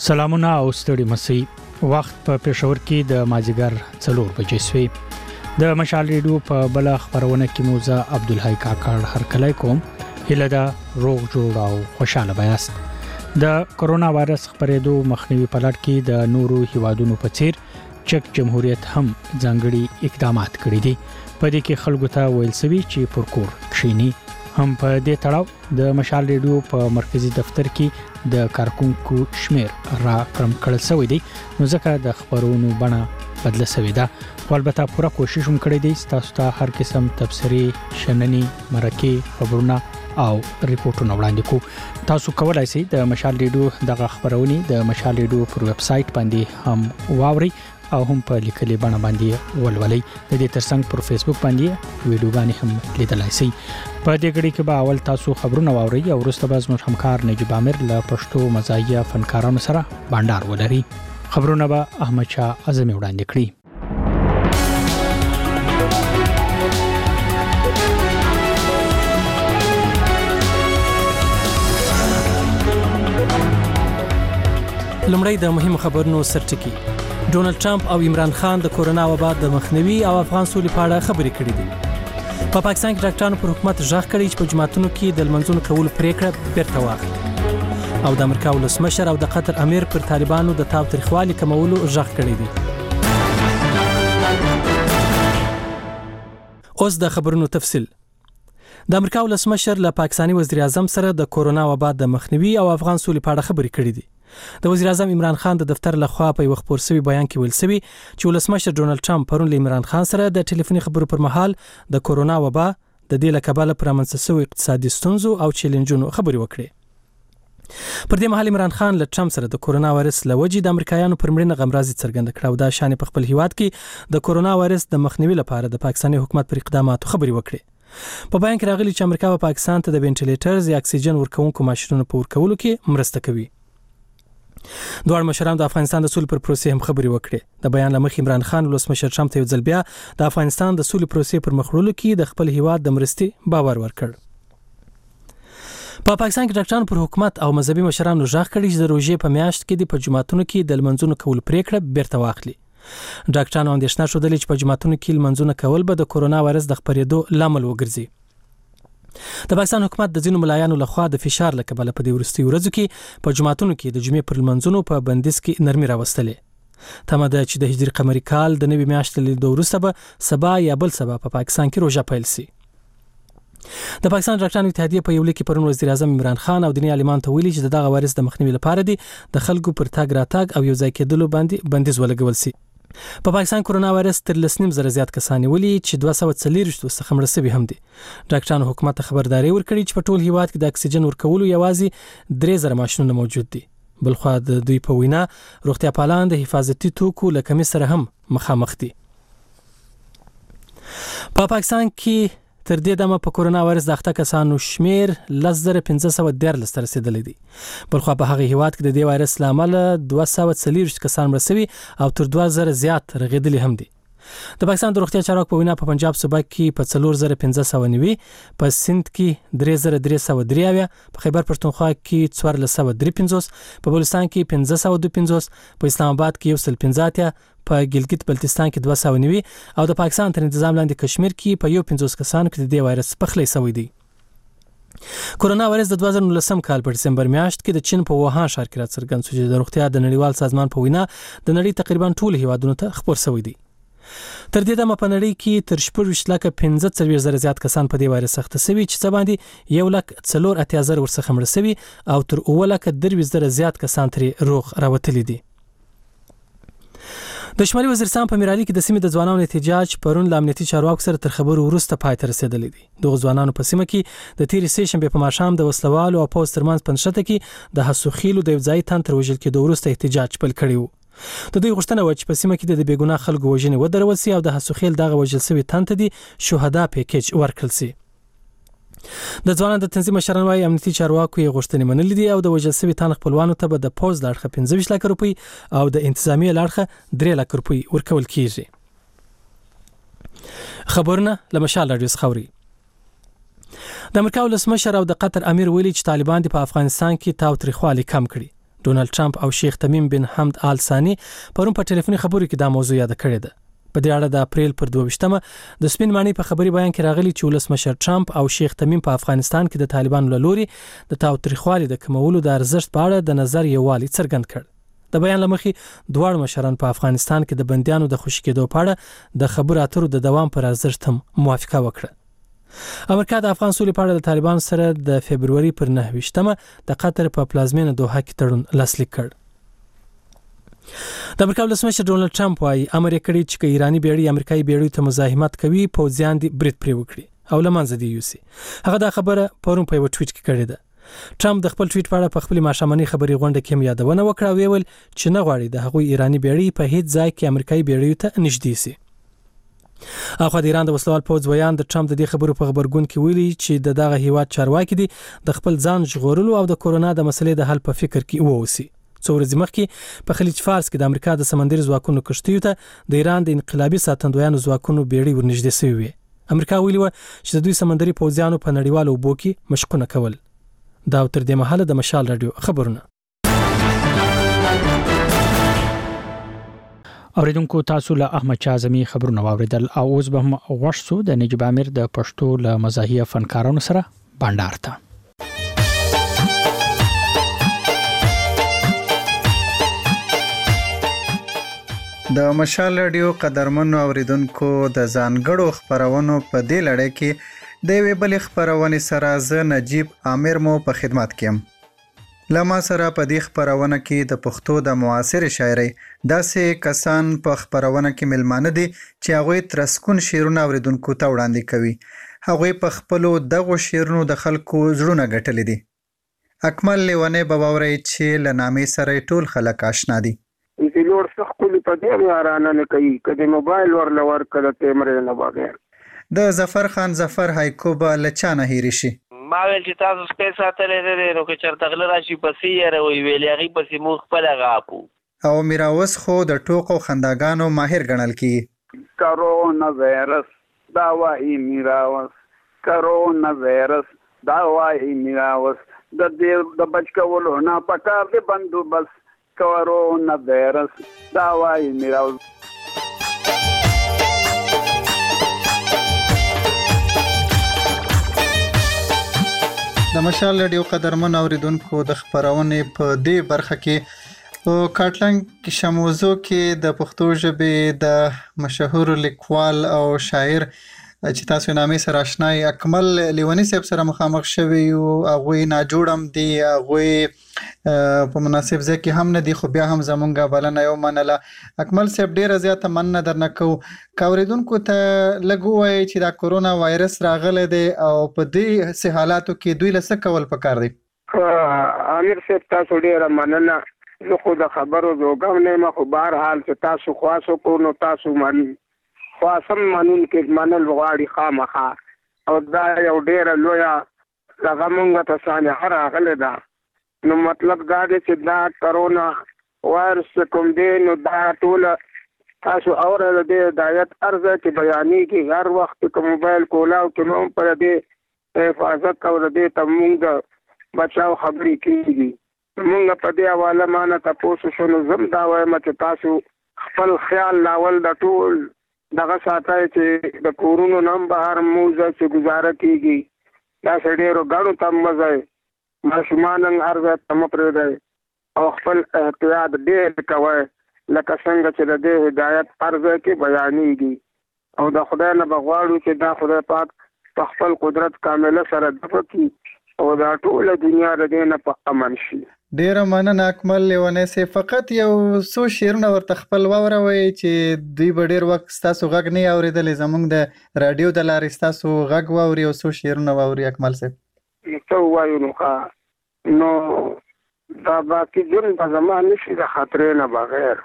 سلامونه او ستړي مسي وخت په پېښور کې د مازیګر 4 بجې شوي د مشال ریډیو په بل خبرونه کې موزه عبدالحی کاکړ هرکلی کوم هله دا روغ جوړ او خوشاله بیاست د کرونا وایرس خبرېدو مخنیوي په لړ کې د نورو هیوادونو په څیر چک جمهوریت هم ځانګړي اقدامات کړي دي په دې کې خلکو ته ویل سوي چې پرکور کښینی هم په دې تړاو د مشال ریډیو په مرکزی دفتر کې د کارکونکو شمیر را کم کړل شوی دی نو ځکه د خبرونو بڼه بدله شوې ده خو البته پوره کوشش هم کړی دی تاسو ته هر قسم تبصرې شننې مرکې خبرونه او ریپورتونه وړاندې کو تاسو کولای شئ د مشال ریډیو دغه خبرونه د مشال ریډیو پر ویب سټ باندې هم واوري او هم په لیکلي بڼه باندې ولولئ د دې ترڅنګ پر فیسبوک باندې ویډیوګانې هم لیدلای شئ په دې غړي کې به اول تاسو خبرونه واورئ او وروسته به زموږ همکار نجیب عامر له پښتو مزاحیه فنکارانو سره بانډار ولري خبرونه به احمد شاه اعظمي وړاندې کړي لمړی د مهمو خبرونو سرټکی ډونالد ټرمپ او عمران خان د کورونا وبا د مخنیوي او افغان سولې په اړه خبرې کړې دي په پاکستان کې ډاکټرانو پر حکومت ژغ کړی چې په جماعتونو کې د لمنځونو کولو پریکړه بیرته واخلي او د امریکا ولسمشر او د قطر امیر پر طالبانو د تاوتریخوالي کمولو ژغ کړی دی اوس د خبرونو تفصیل د امریکا ولسمشر له پاکستاني وزیر اعظم سره د کورونا وبا د مخنیوي او افغان سولې په اړه خبرې کړې دي د وزیر اعظم عمران خان د دفتر لخوا په یو خبر سوي بیان کې ویل سوي چې ولسمشر ډونالد ټرمپ پرون له عمران خان سره د ټلیفوني خبرو پر مهال د کورونا وبا د دې له کبله پر منځ سوي اقتصادي ستونزو او چیلنجونو خبرې وکړې پر دې مهال عمران خان له ټرمپ سره د کورونا وایرس لوجې د امریکایانو پر مړینه غمرازي څرګنده کړه او دا شان په خپل هیواد کې د کورونا وایرس د مخنیوي لپاره د پاکستاني حکومت پر اقداماتو خبرې وکړې په بیان کې راغلي چې امریکا په پاکستان ته د وینټیلیټرز یا اکسیجن ورکوونکو ماشینونو په ورکولو کې مرسته کوي دوه مشران د افغانستان د سولې پر پروسې هم خبرې وکړې د بیان لمخ عمران خان ولسمشر ټرمپ ته یو ځل بیا د افغانستان د سولې پروسې پر مخ وړلو کې د خپل هیواد د مرستې باور ورکړ په پاکستان کې ډاکټرانو پر حکومت او مذهبي مشرانو ژغ کړی چې د روژې په میاشت کې د جماعتونو کې د لمنځونو کول پریکړه بیرته واخلي ډاکټرانو اندېښنه شودلې چې په جماعتونو کې لمنځونه کول به د کورونا وایرس د خپرېدو لامل وګرځي د پاکستان حکومت د ځینو ملایانو لخوا د فشار له کبله په دې وروستي ورځو کې په جماعتونو کې د جمعې پر لمنځونو په بندیز کې نرمي راوستلې تمه ده چې د هجري قمري کال د نوي میاشتې له وروسته به سبا یا بل سبا په پاکستان کې روژه پیل شي د پاکستان ډاکټرانو اتحادیه په یو لیک کې پرون وزیر اعظم عمران خان او دیني عالمان ته ویلي چې دغه وایرس د مخنیوي لپاره دي د خلکو پر تاګ راتاګ او یو ځای کېدلو باندې بندیز ولګول شي په پاکستان کورونا وایرس تر 2.5 زیات کسان ولي چې 240 څخه مړ شوي هم دي ډاکټرانو حکومت ته خبرداري ورکړي چې په ټول هیواد کې د اکسیجن ورکولو یوازې 3000 ماشینونه موجود دي بلخو د دوی په وینا روغتیا پالان د حفاظتي توکو له کمی سره هم مخامخ دي په پاکستان کې تر دې دمه په کورونا وایرس د اخته کسانو شمیر 1513 تر رسیدلی دی بلخو په هغه هیواد کې د دې وایرس لامل 240 کسان مړ شوي او تر 2000 زیات رغیدلی هم دي د پاکستان د روغتیا چارواکو په وینا په پنجاب صوبه کې په 4590 په سند کې 3303 په خیبر پښتونخوا کې 1453 په بلوچستان کې 525 په اسلام آباد کې 150 په ګلګت بلتستان کې 290 او د پاکستان تر نظام لاندې کشمیر کې په 50 کسانو کې د وایرس پخلی شوی دی کورونا وایرس د 2019 کال په دسمبر میاشت کې د چین په ووهان ښار کې راڅرګند شو چې د روغتیا د نړیوال سازمان په وینا د نړۍ تقریبا ټول هیوادونو ته خبر شوی دی تر دې دمه په نړۍ کې تر 14,15,000 زیات کسان په دې وایرس اخته شوي چې څه باندې 1,04,000 ورڅخه مړ شوي او تر 9,30,000 زیات کسان ترې روغ راوتلي دي د شمالي وزیرستان په میرالي کې د سیمې د ځوانانو احتجاج پرون له امنیتي چارواکو سره تر خبرو وروسته پای ته رسیدلی دی دغه ځوانانو په سیمه کې د تیرې سې شنبې په ماښام د وسلوالو او پوز ترمنځ پنځشته کې د حسوخیلو د یو ځای تن تر وژل کېدو وروسته احتجاج پیل کړی و د دوی غوښتنه و چې په سیمه کې د بېګناه خلکو وژنې ودرول شي او د حسوخیل دغه وژل شوي تن ته د شهدا پیکیج ورکړل شي د ځوانانو د تنظیم مشران وايي امنیتي چارواکو یې غوښتنې منلې دي او د وژل شوي تن خپلوانو ته به د پوز له اړخه 15 لک روپۍ او د انتظامیې له اړخه 3 لک روپۍ ورکول کیږي خبرونه له مشال راډیو څخه اوري د امریکا ولسمشر او د قطر امیر ویلي چې طالبان په افغانستان کې تاوتریخوالي کم کړي ډونالد ټرمپ او شیخ تمیم بن حمد آل ثانی پرون په ټلیفوني خبرو کې دا موضوع یاد کړې ده. په دې اړه د اپریل پر 22مه د سپین مانی په خبري بیان کې راغلي چې ولسمشر ټرمپ او شیخ تمیم په افغانستان کې د طالبانو له لوري د تاوتریخوالي د کمولو د ارزښت په اړه د نظر یووالي څرګند کړ. د بیان لمخې دواړو مشران په افغانستان کې د بندیانو د خوشی کېدو په اړه د خبرو اترو د دوام پر ارزښت هم موافقه وکړه. امریکا د افغان سولې په اړه د طالبانو سره د فبرवरी پر 9مه د قطر په پلازمینه دوحه کې تړون لاسلیک کړ. د امریکا ولسمشر ډونالد ټرمپ وايي امر یې کړی چې ایرانی بیړۍ امریکایي بیړۍ ته مزاحمت کوي پوځیان دي برید پرې وکړي او لمنځه دی یوسي. هغه دا خبره پرون په یو ټویټ کې کړې ده. ټرمپ د خپل ټویټ په اړه په خپل ماښامنۍ خبري غونډه کې هم یادونه وکړه او ویل چې نه غواړي د هغوی ایرانی بیړۍ په هیڅ ځای کې امریکایي بیړۍ ته نږدې شي. اخو د ایران د وسلوال پوځ ویان د ټرمپ د دې خبرو په خبرګون کې ویلي چې دغه هیواد چارواکي دي د خپل ځان ژغورلو او د کورونا د مسلې د حل په فکر کې ووسی. څو ورځې مخکې په خلیج فارس کې د امریکا د سمندري ځواکونو کشتیو ته د ایران د انقلابي ساتندویانو ځواکونو بیړۍ ورنږدې شوې وي. امریکا ویلي و چې د دوی سمندري پوځیانو په نړیوالو اوبو کې مشقونه کول. دا تر دې مهاله د مشال رادیو خبرونه. اوریدونکو تاسو له احمد شاه اعظمي خبرونه واوریدل او اوس به هم غوښ سو د نجیب امیر د پښتو له مزاحیه فنکارانو سره بانډار ته. د مشال رادیو قدرمنو اوریدونکو د ځانګړو خبرونو په دې لړۍ کې د یوې بلې خبرونې سره زه نجیب امیر مو په خدمت کې یم. له ما سره په دې خبرونه کې د پښتو د معاصر شاعرۍ داسې کسان په خبرونه کې ملمانه دي چې هغوی ترسکون شعرونه اوریدونکو ته وړاندې کوي. هغوی په خپلو دغو شعرونو د خلکو زړونه ګټلي دي. اکمل لیونی به واورئ چې له نامې سره ټول خلک آشنا دي. لور څخه کلی په دې یارانه نه کوي کله موبایل ورلور کړه تیمرې نه بغیر. د ظفر خان ظفر هایکو به لچانه هېری شي. ما ویل چې تاسو سپیس ساتلې ده نو که چرته غل راشي پسې یې روي ویلې هغه پسې مو خپل غاپو. او میراوس خو د ټوکو خنداګانو ماهر ګڼل کیږي. کرونا وایرس دا وايي میراوس کرونا وایرس دا وايي میراوس د دې د بچ کولو نه پکار دي بندوبست کرونا وایرس دا وايي میراوس. د مشال رادیو قدرمن اوریدونکو د خبرونې په دې برخه کې په کاټلنګ شموزو کې د پښتو ژبې د مشهور لیکوال او شاعر چې تاسو نامې سره آشنای اکمل لیونی صاحب سره مخامخ شوی او هغه ناجوړم دی هغه په مناسب ځای کې هم نه دی خو بیا هم زمونږه بلنه یو منله. اکمل صاحب ډیره زیاته مننه درنه کو اوریدونکو ته لګوي چې دا کورونا وایرس راغلی دی او په دې سه حالاتو کې دوی لسه کول پکار دی. امیر صاحب تاسو ډیره مننه. زه خو د خبرو زوګم نه ما خو بهر حال چې تاسو خاصو کو نو تاسو من خاصم منون کې منل غواړي خامخا او دا یو ډیره لویا هغه مونږ ته سانه راغلی ده. نو مطلب دا دی چې دا کرونا وایرس کوم دی نو دا ټول تاسو اورل دی هدایت ارزه چې بیانېږي هر وخت کوم موبایل کولاو کې نو پر دې حفاظت کول دی ته مونږ بچاو خبرې کیږي. مونږ په دې حواله مانه تاسو شنو زم دا وایم چې تاسو خپل خیال لاول د ټول دغه ساتای چې د کورونا نام بهر موزه چې گزاره کیږي دا سړیرو غاړو تم مزای ماشومان ارزه تم پرې دی او خپل احتیاط ډېر کوي لکه څنګه چې د دې هدایت ارزه کې بیانېږي او د خدای نه بغواړو چې دا خدای پاک په خپل قدرت کامله سره دفع کړي او دا ټول دنیا د دې نه په امن شي. ډیره مننه اکمل لیونی صاحب. فقط یو څو شعرونه ورته خپل واوروئ چې دوی به ډیر وخت ستاسو غږ نه اورېدلی زموږ د رادیو د لارې ستاسو غږ واوري او څو شعرونه واوري اکمل صاحب. څه ووایو نو دا باقي ژوند به زما نشي د خاطرې نه بغیر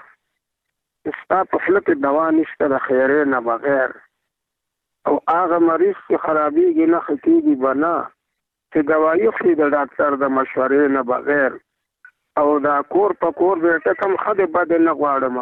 ستا په خوله کې دوا نشته د خیرې نه بغیر او هغه مریض چې خرابېږي نه ښه کېږي به نه چې دوایي خوري د ډاکټر د مشورې نه بغیر او دا کور په کور بیټه کم خدای بد نه غواړم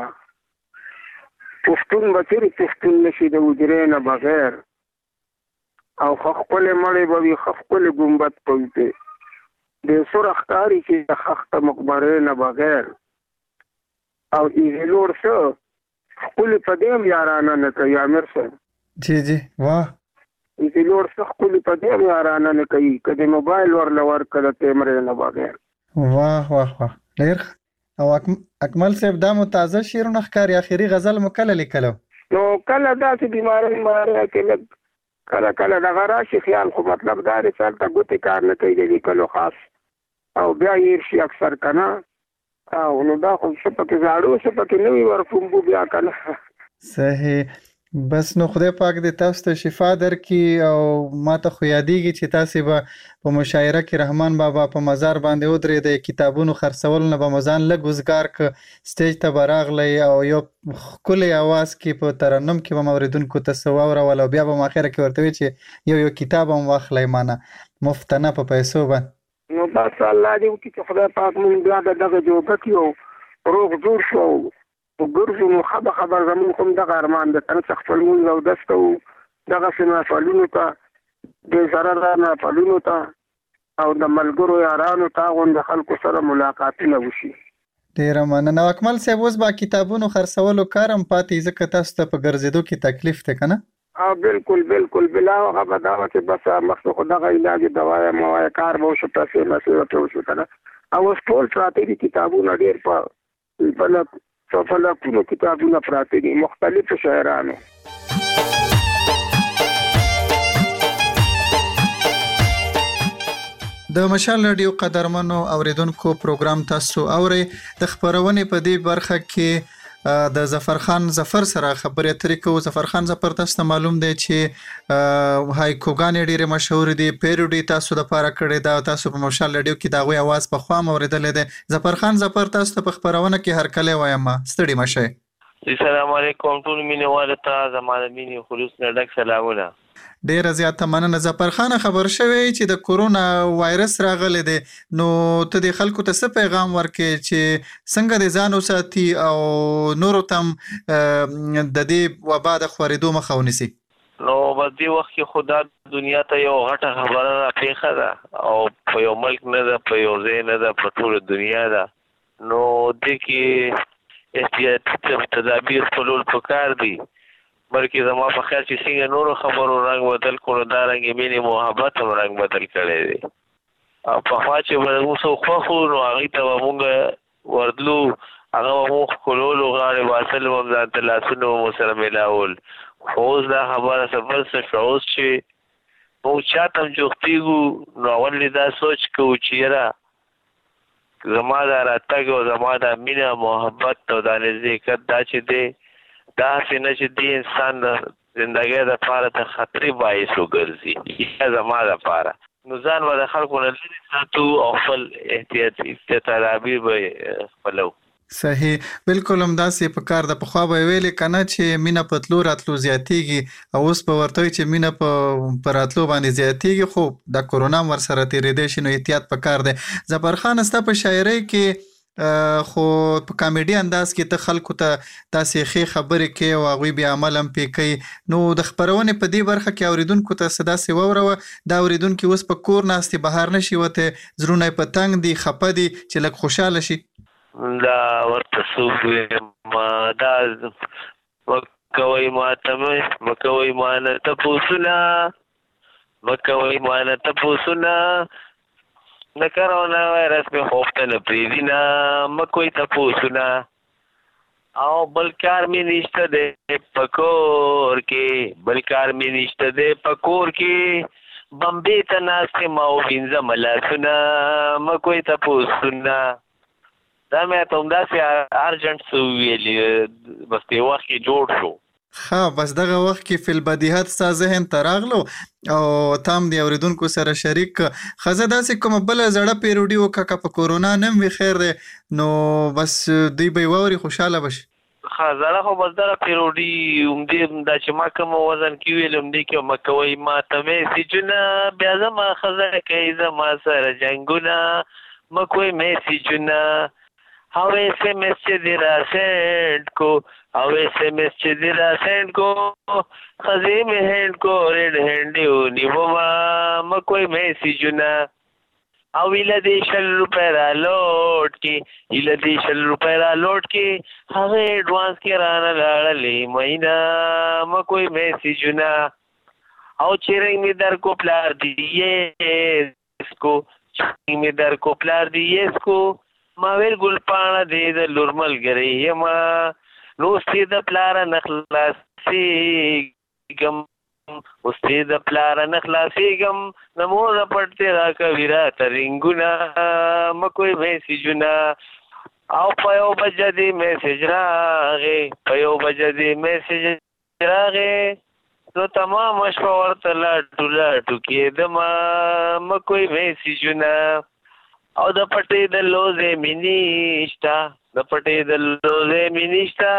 پښتون به چیرې پښتون نشي د حجرې نه بغیر او خپلې مړې به وي خپلې ګمبد په وي د سور اختاری چې د خخت مقبره نه بغیر او ایزلور شو خپل په دې یارانه نه کوي امیر صاحب. جی جی واه ایزلور شو خپل په دې یارانه نه کوي کله موبایل ورلور کړه کیمرې نه بغیر. واه واه واه ډیر. او اکمل صاحب دا متازه شیرونه ښکاري اخیری غزل مو کله لیکلو؟ نو کله داسې بیماری کې کله دغه راشي خیال خو مطلب دا دی چې هلته ګوتې کار نه کوي د لیکلو خاص او بیا هیر شي اکثر که نه او نو دا خو څه پکې زاړه څه پکې نوي ورفومبو بیا که نه. صحیح. بس نو خدای پاک دې تاسو ته شفا درکړي او ما ته خو یادېږي چې تاسې به په مشاعره کې رحمان بابا په مزار باندې ودرېدئ، کتابونو خرڅولو نه به مو ځان لږ وزګار که سټیج ته به راغلی او یو ښکلی اواز کې په ترنم کې به مو اورېدونکو ته څه واورول او بیا به مو اخره کې ورته وي چې یو کتاب هم واخلی مانه مفت نه په پیسو باندې. نو بس الله دې وکړي چې خدای پاک مونږ بیا د دغه جوګه کې او روغ جوړ شو ګرځو نو خبر زمون کوم دغه ارمان د تنه خپل مونږ او دس کوو دغه نافلونو ته د ضرر نافلونو ته او د ملګرو یارانو ته غونډه خلکو سره ملاقاتونه وشي. ډیره مننه. اکمل صاحب اوس به کتابونو خرڅولو کار هم پاتې ځکه تاسو ته په ګرځېدو کې تکلیف دی که نه؟ بالکل بلا هغه به دا چې بس مخکې خو دغه علاج دوایا موایا کار به وشو پیسې مسې ورته وشو که نه او اوس ټول پراته دي کتابونه ډېر په لکونو کتابونه پراته دي مختلفو شاعرانو. د مشال راډیو قدرمنو اوریدونکو پروګرام تاسو اورئ. د خپرونې په دې برخه کې د ظفرخان ظفر سره خبرې اترې کوو. ظفرخان ظفر تاسو ته معلوم دی چې هایکوګانې ډېرې مشهورې دي، پیروډي تاسو دپاره کړې ده او تاسو په مشال راډیو کې د هغوی اواز پخوا هم اورېدلی دی. ظفرخان ظفر تاسو ته په خپرونه کې هرکلی وایم، ستړي مه شئ. السلام علیکم ټول مینهوالو ته زما د مینې خلوص نه ډک سلامونه. ډیره زیاته مننه. ظفرخانه خبر شوی چې د کورونا وایرس راغلی دی، نو ته د خلکو ته څه پیغام ورکې چې څنګه د ځان وساتي او نورو ته هم د دې وبا د خپرېدو مخه ونیسي؟ نو بس دې وخت کې خو دا دنیا ته یو غټه خبره راپېښه ده او په یو ملک نه ده، په یو ځای نه ده، په ټوله دنیا ده. نو دې کې احتیاطي تدابیر خپلول پکار دي، بلکې زما په خیال چې څنګه نورو خبرو رنګ بدل کړو دا رنګ مینې محبت هم رنګ بدل کړی دی. او پخوا چې به موږ څوک خوښ وو نو هغوی ته به مونږ ورتلو، هغه به مونږ ښکلولو، غاړې باسل به هم ځان ته لاسونه به مو سره میلاول. خو اوس دا خبره څه بل څه شوه. اوس چې مونږ چا ته هم جوختېږو نو اول دا سوچ کوو چې یاره زما دا راتګ او زما دا مینه محبت او دا نزدېکت دا چې دی دا هسې نه چې دې انسان د زندګۍ دپاره د خطرې باعث وګرځي یا زما دپاره، نو ځان به د خلکو نه لرې ساتو او خپل احتیاطي تدابیر به خپلو. صحیح، بالکل همداسې په کار ده. پخوا به یې ویلې که نه چې مینه په تلو راتلو زیاتېږي او اوس به ورته وایي چې مینه په راتلو باندې زیاتېږي، خو د کورونا هم ورسره تېرېدی شي نو احتیاط په کار دی. ظفرخان ستا په شاعرۍ کې خو په کامیډي انداز کې ته خلکو ته داسې ښې خبرې کوي او هغوی بیا عمل هم پرې کوي. نو د خپرونې په دې برخه کې اورېدونکو ته څه داسې واوروه دا اورېدونکي اوس په کور ناست دي، بهر نه شي وتی، زړونه یې په تنګ دي، خفه دي، چې لږ خوشحاله شي. دا ورته څوک ویم دا مکوئ مکوئ مانه تپوسونه مکوئ مانه تپوسونه د کرونا وایرس مې خوب ته نه پرېږدي نه مکوئ تپوسونه او بل کار مې نشته دی په کور کې، بل کار مې نشته دی په کور کې، بمبې ته ناست یم او وینځم لاسونه مکوئ تپوسونه. دا مې ته همداسې ارجنټ څه وویلي بس دې وخت کې جوړ شو. بس دغه وخت کې فی البدیهات ستا ذهن ته راغلو او تا هم د اورېدونکو سره شریک ښه. زه داسې کومه بله زړه پیروډي وکړه که په کورونا نه هم وي خیر دی نو بس دوی به یې واوري خوشحاله به شي. ښه زړه خو بس دغه پیروډي همدې دا چې ما کوم وزن کې ویل همدې کې مکوئ ماته مې سجونه بیا زما ښځه کوي زما سره جنګونه مکوئ مې سجونه او ایس ایم ایس چې دې را سینډ کو او ایس ایم ایس چې دې را سینډ کو ښځې مې هینډ کو ریډ هینډ یې ونیومه مکوئ مې سجونه. او ویله دې 100 روپۍ را لوټ کې ویله دې 100 روپۍ را لوټ کې هغه ایډوانس کې رانه لاړلې مینا مکوئی میسیجونه او چیرنګ می در کو پلار دی اسکو چیرنګ می در کو پلار دی اسکو ما ویل ګل پاڼه دې د لور ملګری یما نوستې د پلار نخلاصېږم اوستې د پلار نخلاصېږم د مور پټ را کوي راته رنګونه مکوئی میسیجونه او په یو بجه دې میسیج راغې په یو بجه دې میسیج راغې نو تمام شپه ورته لاټو کېدمه مکوئی میسیجونه او د پټې د لوزې مې نشته د پټې د لوزې مې نشته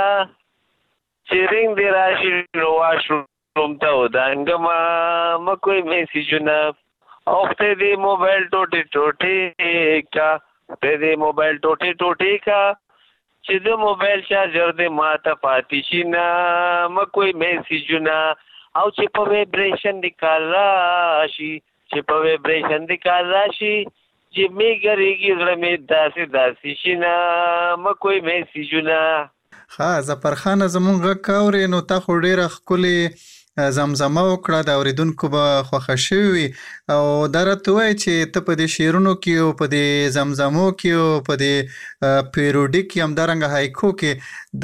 چې رنګ دې راشي نو واشروم ته ودانګمه مکوئی میسیجونه او خدای دې موبایل ټوټې ټوټې کا خدای دې موبایل ټوټې ټوټې کا چې د موبایل چارجر دې ماته پاتې شي نه مکوئی میسیجونه او چې په ویبریشن دې کال راشي چې په ویبریشن دې کال راشي چې می ګریږي زړه مې داسې شي نه مکوئی میسیجونه. ظفر خان زمونږ غږ اورې نو تا خو ډېره ښکلې زمزمه وکړه د اورېدونکو به خوښه شوې وي او دا راته ووایه چې ته په دې شعرونو کې او په دې زمزمو کې او په دې پیروډي کې همدارنګه هایکو کې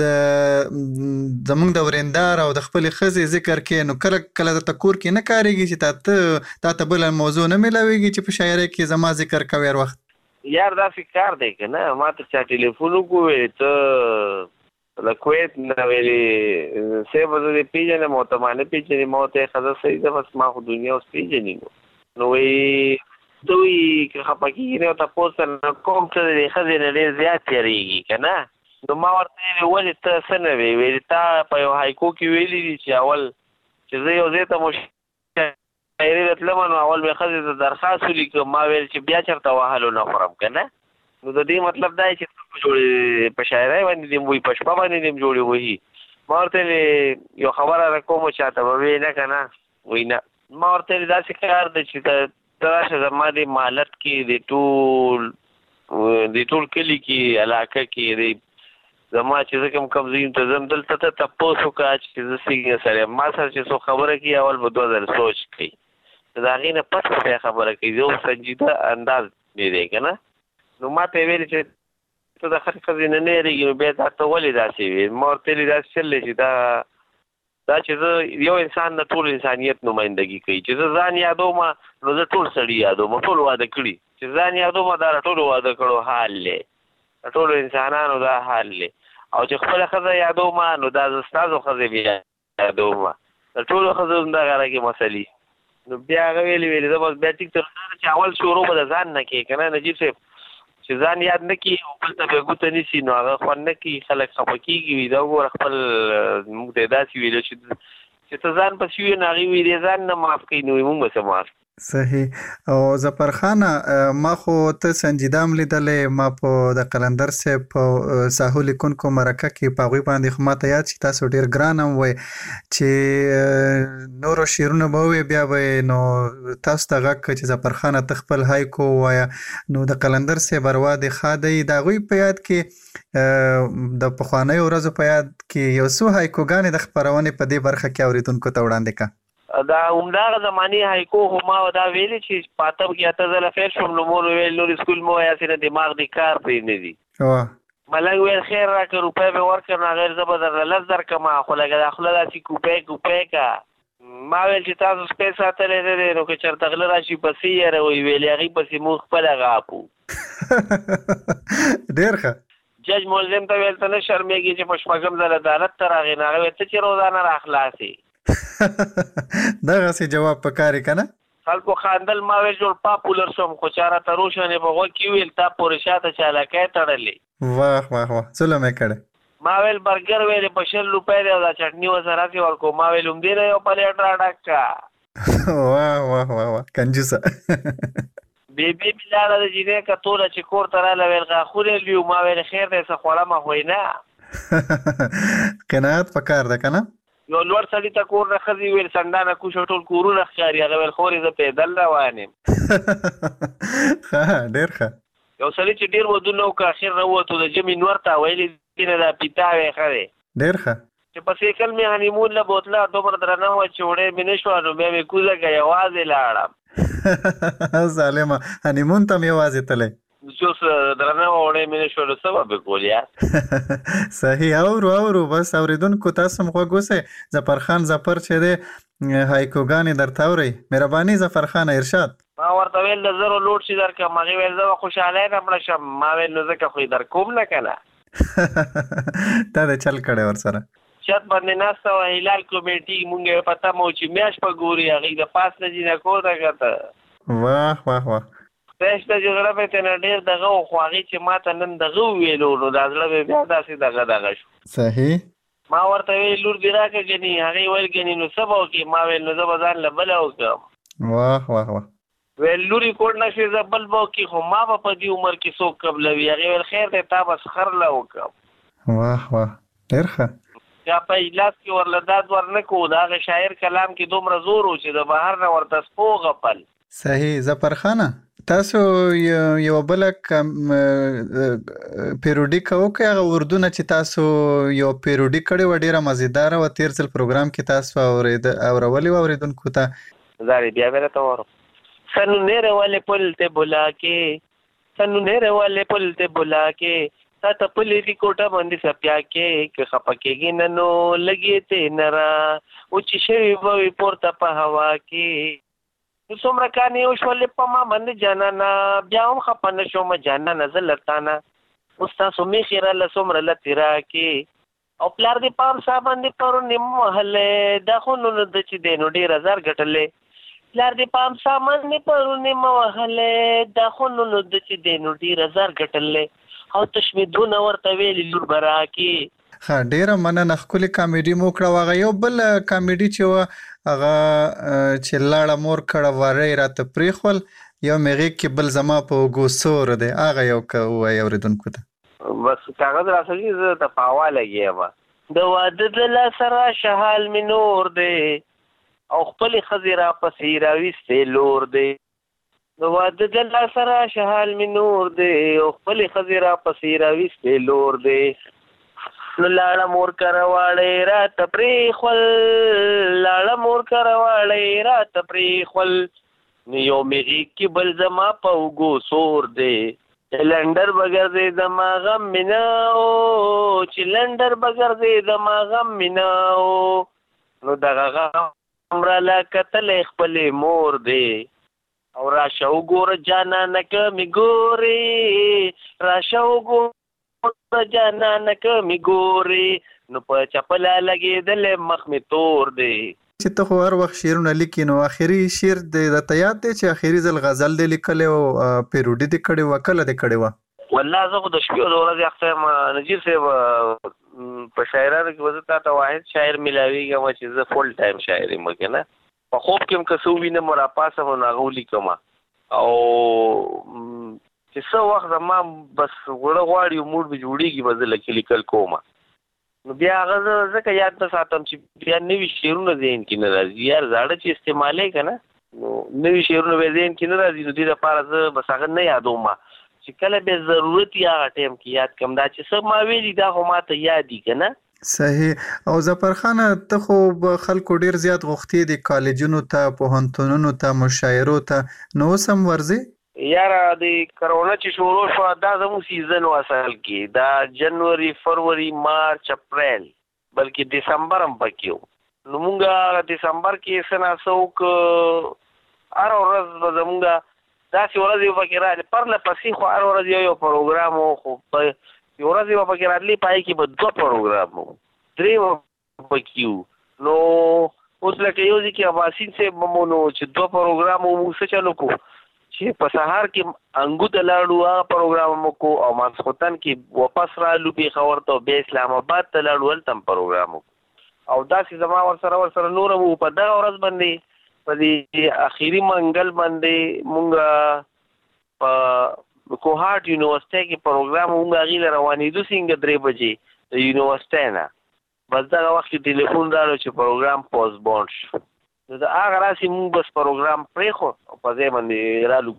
د زمونږ د ورېندار او د خپلې ښځې ذکر کې نو کله کله درته کور کې نه کارېږي چې تا ته بله موضوع نه میلاویږي چې په شاعرۍ کې زما ذکر کوې هر وخت؟ یار داسې کار دی که نه ما ته چا ټلیفون وکړو ته د کویت نه ویلې صاحب زه دې پېژنم او ته ما نه پېژنې ما ورته ښځه صحیح ده بس ما خو دنیا اوس پېژني نو وایي ته وایي که خفه کېږي نه ورته پوسټ نه کوم ته د دې ښځې نه ډېر زیات تېرېږي که نه نو ما ورته ویلې ولې ته څه نه وې ویلې تا په یو هایکو کې ویلي دي چې اول چې زه یو ځای ته شاعري ته تلم نو اول مې ښځې ته درخواست ولیکم ما ویل چې بیا چېرته وهلو نه خورم که نه نو د دې مطلب دا چې ته جوړې په شاعرۍ باندې دې وایي په شپه باندې دې جوړې وهي ما ورته یو خبره راکوم چاته به وایې نه که نه وایي نه ما ورته ویلې داسې کار دی چې ته راشه زما دې مالت کې د ټول کلي کې علاقه کې زما چې زه کوم ځای ته ځم دلته ته تپوس وکړه چې زه څنګه سره یم ما سره چې څوک خبره کوي اول به 2000 سوچ کوي د هغې نه پس بیا خبره کوي یو سنجیده انداز دی دی که نه نو ما ته یې ویلې چې ته د هرې ښځې نه نه یېرېږي نو بیا دا ته ولې داسې وې ما ورته ویلې داسې چل دی چې دا چې زه یو انسان د ټول انسانیت نمایندګي کوي چې زه ځان یادوم نو زه ټول سړي یادوم ټول واده کړي چې ځان یادوم دا ټولو واده کړو حال دی د ټولو انسانانو دا حال دی او چې خپله ښځه یادوم نو دا زه ستاسو ښځې بیا یادوم د ټولو ښځو همدغه راکې مسلې نو بیا هغه ویلې زه بس بیا ټیک ته چې اول شروع به د ځان نه کوې که نه نجیب صاحب چې ځان یاد نه کړي او بل ته بیا ګوته نیسي نو هغه خوند نه کوي خلک خفه کېږي دا وګوره خپل موږ ته یې داسې ویلو چې ته ځان پسې وي نو هغې وایي دې ځان نه معاف کوي نو موږ به څه معاف صحیح او ظفر خانه ما خو ته سنجیده هم لیدلې ما په د قلندر صاحب په ساحو لیکونکو مرکه کې په هغوی باندې خو ماته یاد چې تاسو ډېر ګران هم وی چې نورو شعرونه به ووایې بیا به نو تاسو ته غږ کړه چې ظفر خانه ته خپل هایکو ووایه نو د قلندر صاحب اروا دې ښه دی د هغوی په یاد کې د پخوانیو ورځو په یاد کې یو څو هایکوګانې د خپرونې په دې برخه کې اورېدونکو ته وړاندې کړه دا همدغه زمانې هایکو خو ما دا ویلي چې په اتم کې اته ځله فیل شوم نو مور ویل نور سکول مو یاسې نه دماغ دې کار پرې نه دي ملنګ ویل خیر راکړه روپۍ مې ورکړه نو هغې زه به درله 10 درکړم خو لکه دا خوله داسې کوپی کا ما ویل چې تاسو سپی ساتلی نه دی نو که چېرته غله راشي پسې یېروئ ویلې هغې پسې موږ خپله غاپو ډېر ښه جج ملزم ته ویل ته نه شرمېږي چې په شپږم ځل عدالت ته راغې نو هغې ویل ته چې روزانه را خلاصې دغسې جواب پکاري که نه خلکو خاندل ما ویل جوړ پاپولر شوم خو چا راته روشنې په غوږ کې ویل تا پورې شاته چالاکی تړلې واه واه واه ظلم یې کړی ما ویل برګر ویلې په 100 روپۍ دی او دا چټني ورسره راسې ورکړو ما ویل همدې نه یو پلیټ راډک کړه واه واه واه واه کنجوسه بیبي مې لاړه د جینۍ کتوله چې کور ته راله ویل غاښونه لوي ما ویل خیر دی څه خوړمه خو یې نه قناعت پکار ده که نه یو لوړ سړي ته کور نه ښځې ویل سنډانه کوشو ټول کورونه ښکاري هغه ویل خورې زه پیدل روان یم ډېر ښه یو سړي چې ډېر ودونه وکړه اخر راووتو د ژمي نور ته ویلې دي نه دا پیتاوی ښه دی ډېر ښه چې په سیکل مې هنیمون له بوتله دومره درنه وه چې وړی مې نه شوه نو بیا مې کوزه کړه یوازې لاړم ظالمه هنیمون ته مې یوازې تللی چې اوس درنه وه وړی مې نه شوه نو څه به پې کول یار صحیح اورو بس اورېدونکو تاسو هم غوږ اوسئ ظفرخان ظفر چې دی هایکوګانې درته اورئ مهرباني ظفرخانه ارشاد ما ورته ویل د زرو لوډ شي درکړم هغې ویل زه به خوشحالی نه مړه شم ما ویل نو ځکه خو یې در کوم نه که نه تا د چل کړی ورسره چت باندې ناسته وه هلال کمیټي مونږ یې پته مو چې میاشت په ګوري هغې د پاس نه جینه کور ته کته واه پېش ته چې زړه مې ترې ډېر دغه و خو هغې چې ما ته نن دغه وویلو نو دا زړه مې بیا داسې دغه شو صحیح ما ورته ویل لور دې راکړه ګنې هغې ویل ګنې نو څه به وکړې ما ویل نو زه به ځان له بله وکړم واه ویل لورې کوډ نه شي زه بل به وکړي خو ما به په دې عمر کې څوک قبلوي هغې ویل خیر دی تا به خر له وکړم واه ډېر ښه یا په اجلاس کې ورله داد ورنه کوو د هغه شاعر کلام کې دومره زور و چې د بهر نه ورته سپو غپل صحیح ظفرخانه تاسو یو بله پیروډي کوئ هغه اردو نه چې تاسو یو پیروډي کړې وه ډېره مزیداره وه تېر ځل پروګرام کې تاسو اورولې وه اورېدونکو ته زارې بیا مې راته وارو سنونیره والے پل تے بلا کے سنونیره والے پل تے بلا کے تا ته پلې دي کوټه باندې سپیا کې که خپه کېږي نه نو لګې ته نه را اوچې شوي به وي پورته په هوا کې نو څومره کانې وشولې په ما باندې جانانه بیا هم خپه نه شوم جانانه زه له تانه اوس تاسو میخې راله څومره لتې راکې او پلار دې پام سا باندې پرونې وهلی دا خو نو د چې دی نو ډېر هزار ګټلی پلار دې پام سامان مې پرونې مه وهلی دا خو نو د چې دی نو ډېر هزار ګټلی او تشمیدونه ورته ویلي لور به راکې ښه ډېره مننه ښکلې کامیډي مو وکړه هغه یو بل کامیډي چې وه هغه چې لاړه مور کړه وری راته پرېښول یو مې غېږ کې بل زما په اوږو سور دی هغه یو که ووایي اورېدونکو ته بس کاغذ راسړي زه د پاوا لګیا وه د واده د لاسه راشه حال مې نور دی او خپلې ښځې راپسې راویستې لور دی د واده د لاسه راشه حال مې نور دی او خپلې ښځې راپسې راویستې لور دی نو لاړه مور کره واړی راته پرېښول لاړه مور کره واړی راته پرېښول نو یو مې غېږ کې بل زما په اوږو سور دی چې لنډر به ګرځېدم غم مې نه و چې لنډر به ګرځېدم غم مې نه و نو دغه غم راله کتلی خپلې مور دی او راشه وګوره جانانه که مې ګورې راشه وګوره جانانه که مې ګورې نو په چپله لګېدلی مخ مې تور دی چې ته خو هر وخت شعرونه لیکي نو آخري شعر درته یاد دی چې آخري ځل غزل دې لیکلی و پیروډي دې کړې وه کله دې کړې وه والله زه خو د شپې او د ورځې اخته یم نجیب صاحب په شاعرانو کې به زه تا ته واحد شاعر میلاویږم چې زه فل ټایم شاعر یم که نه په خوب کې هم که څه ووینم راپاسم نو هغه ولیکم او چې څه وخت زما بس غوړه غواړي او موډ مې جوړېږي به زه لیکل کوم نو بیا هغه زه ځکه یاد نه ساتم چې بیا نوي شعرونه ذهن کې نه راځي یار زاړه چې استعمالوې که نه نو نوي شعرونه بیا ذهن کې نه راځي نو دې دپاره زه بس هغه نه یادوم چې کله بیا ضرورت یې هغه ټایم کې یاد کړم دا چې څه ما ویلي دا خو ما ته یاد دي که نه صحیح او ظفرخانه ته خو خلکو ډېر زیات غوښتي دي کالجونو ته پوهنتونونو ته مشاعرو ته نو اوس هم ورځې یاره د کرونا چې شروع شوه دا زموږ سیزن و اصل کې دا جنوري فروری مارچ اپریل بلکې دسمبر هم پکې و نو مونږ دسمبر کې څه ناڅه وکړو هره ورځ به زمونږ داسې ورځې به پکې راتلې پرله پسې خو هر ورځ یو پروګرام و خو یو ورځ به پکې راتلې پای کې به 2 پروګرام و 3 به پکې و نو اوس لکه یو ځای کې عباسین صاحب مو نو چې 2 پروګرام و موږ څه چلو کو چې په سهار کې انګو ته لاړو هغه پروګرام مو کو او ماسخوتن کې واپس رالو پېښور ته بیا اسلام آباد ته لاړو هلته هم پروګرام او داسې زما ورسره نور مو په دغه ورځ باندې په دې اخري منګل باندې مونږ په کوهاټ یونیورسټۍ کې پروګرام مونږ هغې له روانېدو څنګه 3 بجې د یونیورسټۍ نه بس دغه وخت کې ټلیفون راغی چې پروګرام پوز بونډ شو. نو دا هغه راسي موږ بس پروګرام پرېښو او په ځای باندې رالو.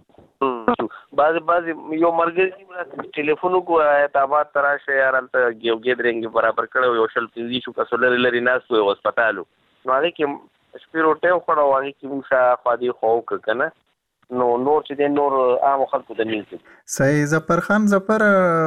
بعضې یو ملګري ټلیفون وکړو اعتماد ته راشئ یار هلته یو ګیدرینګ برابر کړی یو 15 کسو لرې ناست و هسپتال نو هغې کې شپې روټۍ وخوړه او هغې کې موږ شاوخوا دې خوا وکړه که نه نو نور چې دی نور عامو خلکو ته نیول کړي. صحیح. ظفرخان ظفر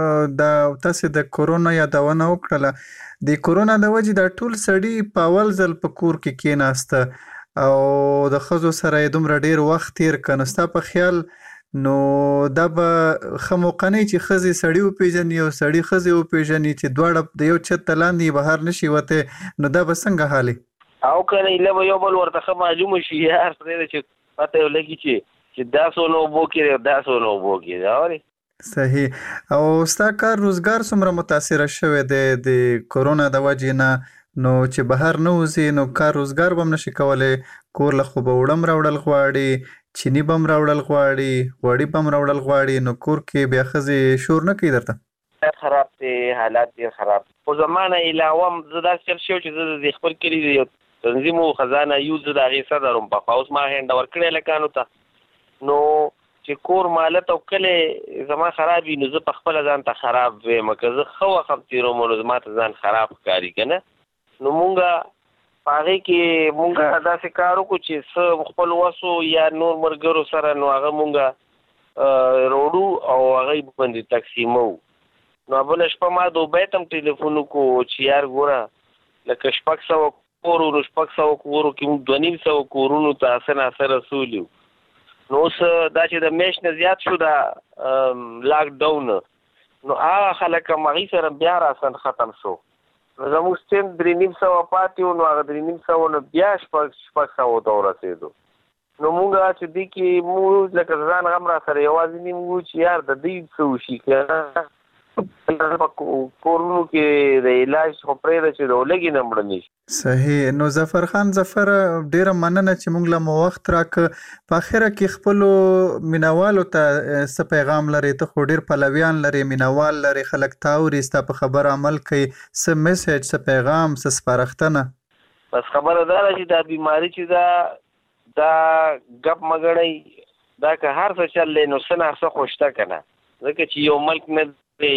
د تاسې د کورونا یادونه وکړله د کورونا د وجې دا ټول سړي په اول ځل په کور کې کېناسته او د ښځو سره یې دومره ډېر وخت تېر کړه نو ستا په خیال نو دا به ښه موقع نه وي چې ښځې سړي وپېژني او سړي ښځې وپېژني چې دواړه د یو چت ته لاندې بهر نه شي وتی نو دا به څنګه حال وي؟ او که نه ایله به یو بل ورته ښه معلومه شي یار پرېږده چې پته یې ولګي چې دا څونه اوبو کې دی او دا څونه اوبو کې دی اورې. صحیح. او ستا کار روزګار څومره متاثره شوی دی د کورونا د وجې نه نو چې بهر نه وځې نو کار روزګار به هم نشي کولی کور له خو به وړم راوړل غواړي چینی به هم راوړل غواړي غوړي به هم راوړل غواړي نو کور کې بیا ښځې شور نه کوي درته؟ خراب دی حالات ډېر خراب خو زما نه علاوه زه داسې چل شوی چې زه د خپل کلي د یو تنظیم و خزانه یو زه د هغې صدر وم پخوا اوس ما هینډ اوور کړی هلکانو ته نو چې کور مالت او کلی زما خراب وي نو زه په خپله ځان ته خراب ویم که زه ښه وخت هم تېروم نو زما ته ځان خراب ښکاري که نه نو مونږ په هغې کې مونږ داسې کار وکړو چې څه خپل وسو یا نور ملګرو سره نو هغه مونږ روړو او هغې باندې تقسیمو نو بله شپه ما دوبۍ ته هم ټلیفون وکړو چې یار ګوره لکه 600 کور نو 600 کورو کې مونږ 250 کورونو ته څه ناڅه رسولي نو اوس دا چې د میاشت نه زیات شو دا لاک ډاون نو هغه خلک هم هغې سره بیا راسن ختم شو نو زموږ سټیم 350 پاتې وو نو هغه 350 نه بیا 600 ته ورسېدو نو مونږ چې دې کې مونږ لکه ځان غم را سره یوازې نیم وو چې یار د دوی څه وشي که په کورونو کې د علاج خو پرېږده چې د ولږې نه مړه نه شي. صحیح. نو ظفرخان ظفر ډېره مننه چې موږ له مو وخت راکړه په اخره کې خپلو مینوالو ته څه پیغام لرې ته خو ډېر پلویان لرې مینوال لرې خلک تا اوري ستا په خبره عمل کوي څه میسیج څه پیغام څه سپارښتنه؟ بس خبره دا ده چې دا بیماري چې دا ګپ مګړی دا که هر څه چل دی نو څه نه څه خو شته که نه ځکه چې یو ملک نه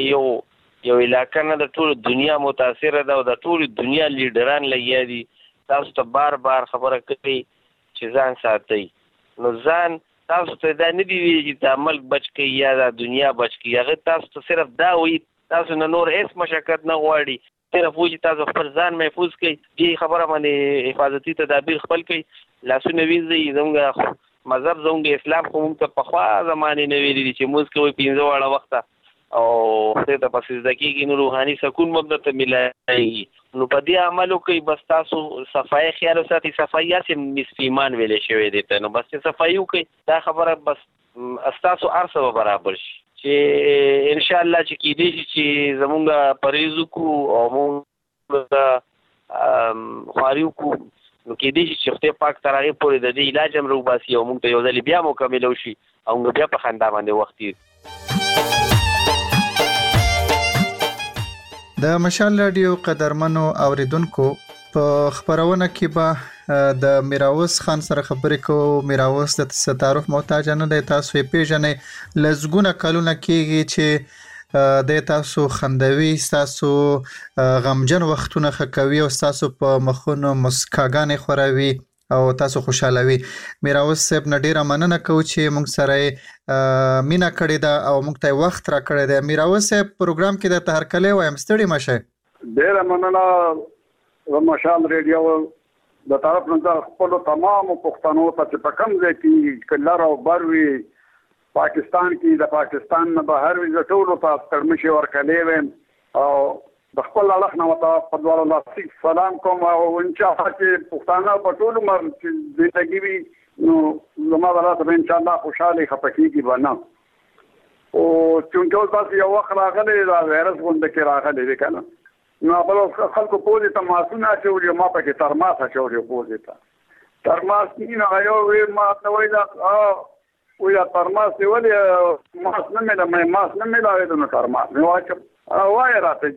یو علاقه نه د ټولو دنیا متاثره ده او د ټولو دنیا لیډران لګیا دي تاسو ته بار بار خبره کوي چې ځان ساتئ نو ځان تاسو ته دا نه دي ویلي چې دا ملک بچ کړئ یا دا دنیا بچ کړئ هغه تاسو ته صرف دا وایي تاسو نه نور هېڅ مشقت نه غواړي صرف وایي چې تاسو خپل ځان محفوظ کړئ دې خبره باندې حفاظتي تدابیر خپل کړئ لاسونه وینځئ زموږ مذهب زموږ اسلام خو موږ ته پخوا زمانې نه ویلي دي چې مونځ کوئ 15 واړه وخته او خدای ته په سجده کېږي نو روحاني سکون به درته میلایي نو په دې عمل وکړئ بس تاسو صفایي خیال وساتئ صفایي هسې نصف ایمان ویلی شوی دی ته نو بس چې صفایي وکړئ دا خبره بس ستاسو هر څه به برابر شي چې انشاءالله چې کېدی شي چې زمونږ پرهیز وکړو او مونږ خواري وکړو نو کېدی شي چې خدای پاک تر هغې پورې د دې علاج هم راوباسي او مونږ ته یو ځلې بیا مکمل وشي او موږ بیا په خندا باندې وخت تېر د مشال راډیو قدرمنو اوریدونکو په خبرونه کې به د میراوس خان سره خبرې کوو. میراوس د تعارف محتاج نه دی تاسو یې پیژنئ لزګونه کلونه کېږي چې د تاسو خندوي ستاسو غمجن وختونه ښه کوي او ستاسو په مخونو مسکاګانې خوروي او تاسو خوشحالوي. میراوس صاحب نه ډېره مننه کوو چې موږ سره مینه کړې ده او موږ ته وخت را کړی دی. میراوس صاحب پروګرام کې درته هرکلی وایم ستړي مه شئ. ډېره مننه مشال ریډیو د طرف نه د خپلو تمامو پښتنو ته چې په کوم ځای کې لر او بر وي پاکستان کې د پاکستان نه بهر وي زه ټولو ته ستړمشي ورکلی ویم او د خپل اړخ نه ورته په دواړو لاسي سلام کوم او انشاءالله چې پښتانه په ټول عمر چې زندګي وي نو زما د لاسه به انشاءالله خوشحالې خفه کېږي به نه او چونکې اوس داسې یو وخت راغلی دا وایرس غونډه کې راغلی دی که نه نو بل خلکو پوزې ته ماسونه اچولي ما پکې ترماس اچولي پوزې ته ترماس نه هغه یو وی ما ته وایي دا وایي دا ترماس دی ولې ماس نه میلاوېدو نو ترماس مې واچم وایه راته دي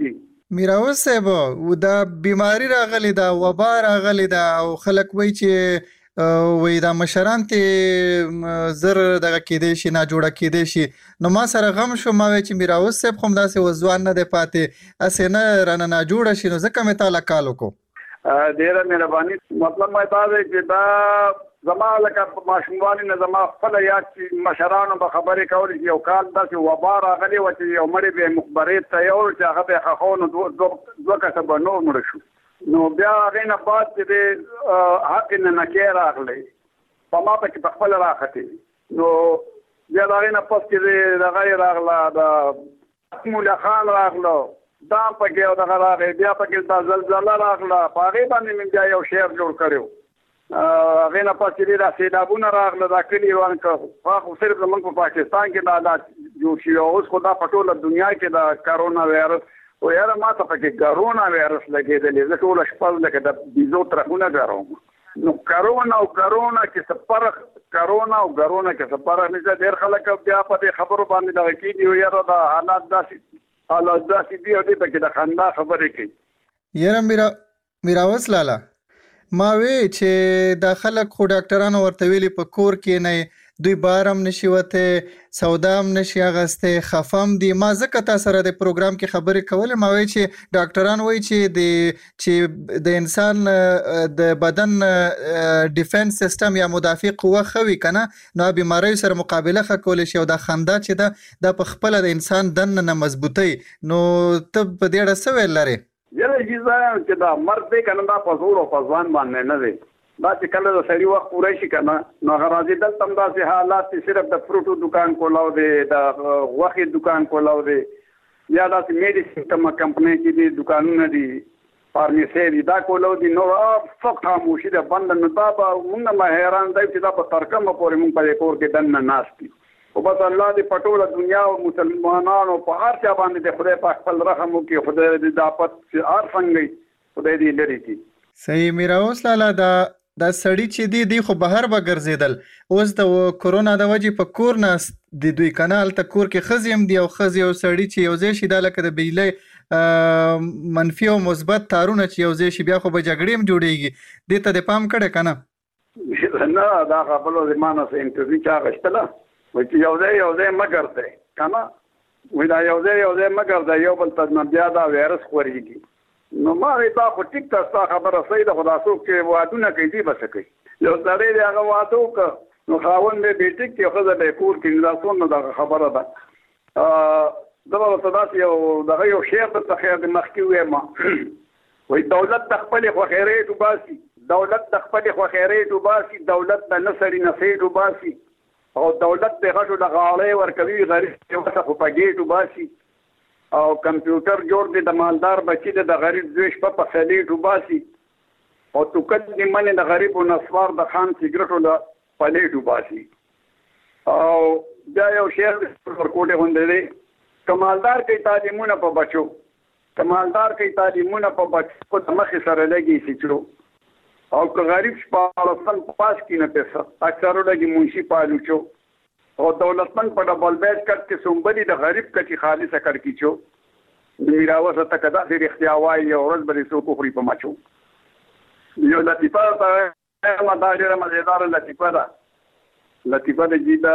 میراوس صاحب دا بیماری راغلی دا وبا راغلی دا او خلک وای چې وای دا مشران ته زر دغه کېدې شي نه جوړه کېدې شي نو ما سره غم شو ما وای چې میراوس صاحب خو داسې وځوان نه دی پاتې اسې نه رانه نه جوړه شي نو ځکه مې تعالی کال وکړو ډیره مهرباني مطلب ما ته دی چې دا زما لکه ماشوموالي نه زما خپل یاد چې مشرانو به خبرې کولې چې یو کال داسې وبا راغلی وه چې یو مړی به یې مخبرې ته یوړ چې هغه به یې ښخو نو دوه کسه به نور مړه شو نو بیا هغې نه بعد چې دی حق ننکۍ راغلی په ما پکې په خپله راختې نو بیا د هغې نه پس چې دی دغه یې راغله د مولا خان راغله دا پکې او دغه راغی بیا پکې دا زلزله راغله په هغې باندې مې بیا یو شعر جوړ کړی هغې نه پس چې دا سیلابونه راغله دا کلي روان کړه خو صرف زموږ په پاکستان کې دا حالات جوړ شوي اوس خو دا په ټوله دنیا کې دا کرونا وایرس و یاره ما ته پکې کرونا وایرس لګېدلی زه ټوله شپه لکه د بیزو ترخونه ګروم نو کرونا او کرونا کې څه فرق کرونا او کرونا کې څه فرق نشته ډېر خلک بیا په دې خبرو باندې دغه کېږي یاره دا حالات داسې دي او دې پکې د خندا خبرې کوي یاره میراوس لالا ما وی چې دا خلک خو ډاکټرانو ورته ویلي په کور کې نه دوی بار هم نشي وته سودا هم نشي اغسته خفم دي ما ځکه تاسو سره د پروګرام کې خبرې کولې ما وی چې ډاکټران وی چې د انسان د بدن ډیفنس سیستم یا مدافع قوه خوي کنه نو بیماری سره مقابله کول شي او د خندا چې د په خپل د انسان دن نه مضبوطی نو ته په دې اړه څه ویل لري یله چې دا مرګ دی کنه دا په زور او په ځوان باندې نه دی دا چې کله د سړي وخت پوره شي کنه نو هغه راځي دلته هم داسې حالات چې صرف د فروټو دکان کولاو دی د غوښې دکان کولاو دی یا داسې میډیسن کومه کمپنۍ کې دي دکانونه دي فارمیسۍ دي دا کولاو دي نو فقط خاموشي ده بند نو دا به موږ ما حیران دی چې دا په تر کومه پورې موږ په کور کې دننه ناست دي او بس الله دې په ټوله دنیا او مسلمانانو په هر چا باندې د خدای په خپل رحم وکړي خدای دې د آفت هر څنګه خدای دې لري کړي صحیح میراوس لالا دا سړی چې دی خو بهر به ګرځېدل اوس د کورونا د وجې په کور ناست د دوی کنه هلته کور کې ښځې هم دي او ښځې او سړي چې یو ځای شي دا لکه د بجلۍ منفي او مثبت تارونه چې یو ځای شي بیا خو به جګړې هم جوړېږي دې ته دې پام کړی که نه دا خبرو د ما نه څه انټرویو چا اخیستله وایي چې یو ځای مه ګرځئ که نه وایي دا یو ځای مه ګرځئ یو بل ته بیا دا وایرس خورېږي نو ما وایي دا خو ټیک ته ستا خبره صحیح ده خو دا څوک چې وادونه کوي دوی به څه کوي یو سړی دی هغه واده وکړه نو خاوند دی بېټیک کې ښځه به یې کور کړي دا څومره دغه خبره ده زه به ورته داسې یو دغه یو شعر درته خیر د مخکې ووایم وایي دولت د خپلې خوښېرۍ ډوباسي دولت د خپلې خوښېرۍ ډوباسي دولت د نه سړي نسۍ ډوباسي او دولت د غټو د غاړې ورکوي غریب چې وسه خو په ګېټو باسي او کمپیوټر جوړ دی د مالدار بچي د غریب زوی شپه په خلیټو باسي او توکل دې منې د غریب و نسوار د خان سګرټو د پلیټو باسي او بیا یو شعر ورکوټې غوندې دی که مالدار کوي تعلیمونه په بچو که مالدار کوي تعلیمونه په بچو د مخې سره لګي سچو او که غریب شپاړسم پاس کی نه پیسه اکثرو لګي منشي پالوچو او دولتمند په ډبل بیت کټ کې سومبلي د غریب کټي خالصه کړ کیچو میراوسه تک دا د اختیا وای یو ورځ بلې سو کوخري په ماچو یو لطیفه ما دا ډیره مزیدار لطیفه د جیدا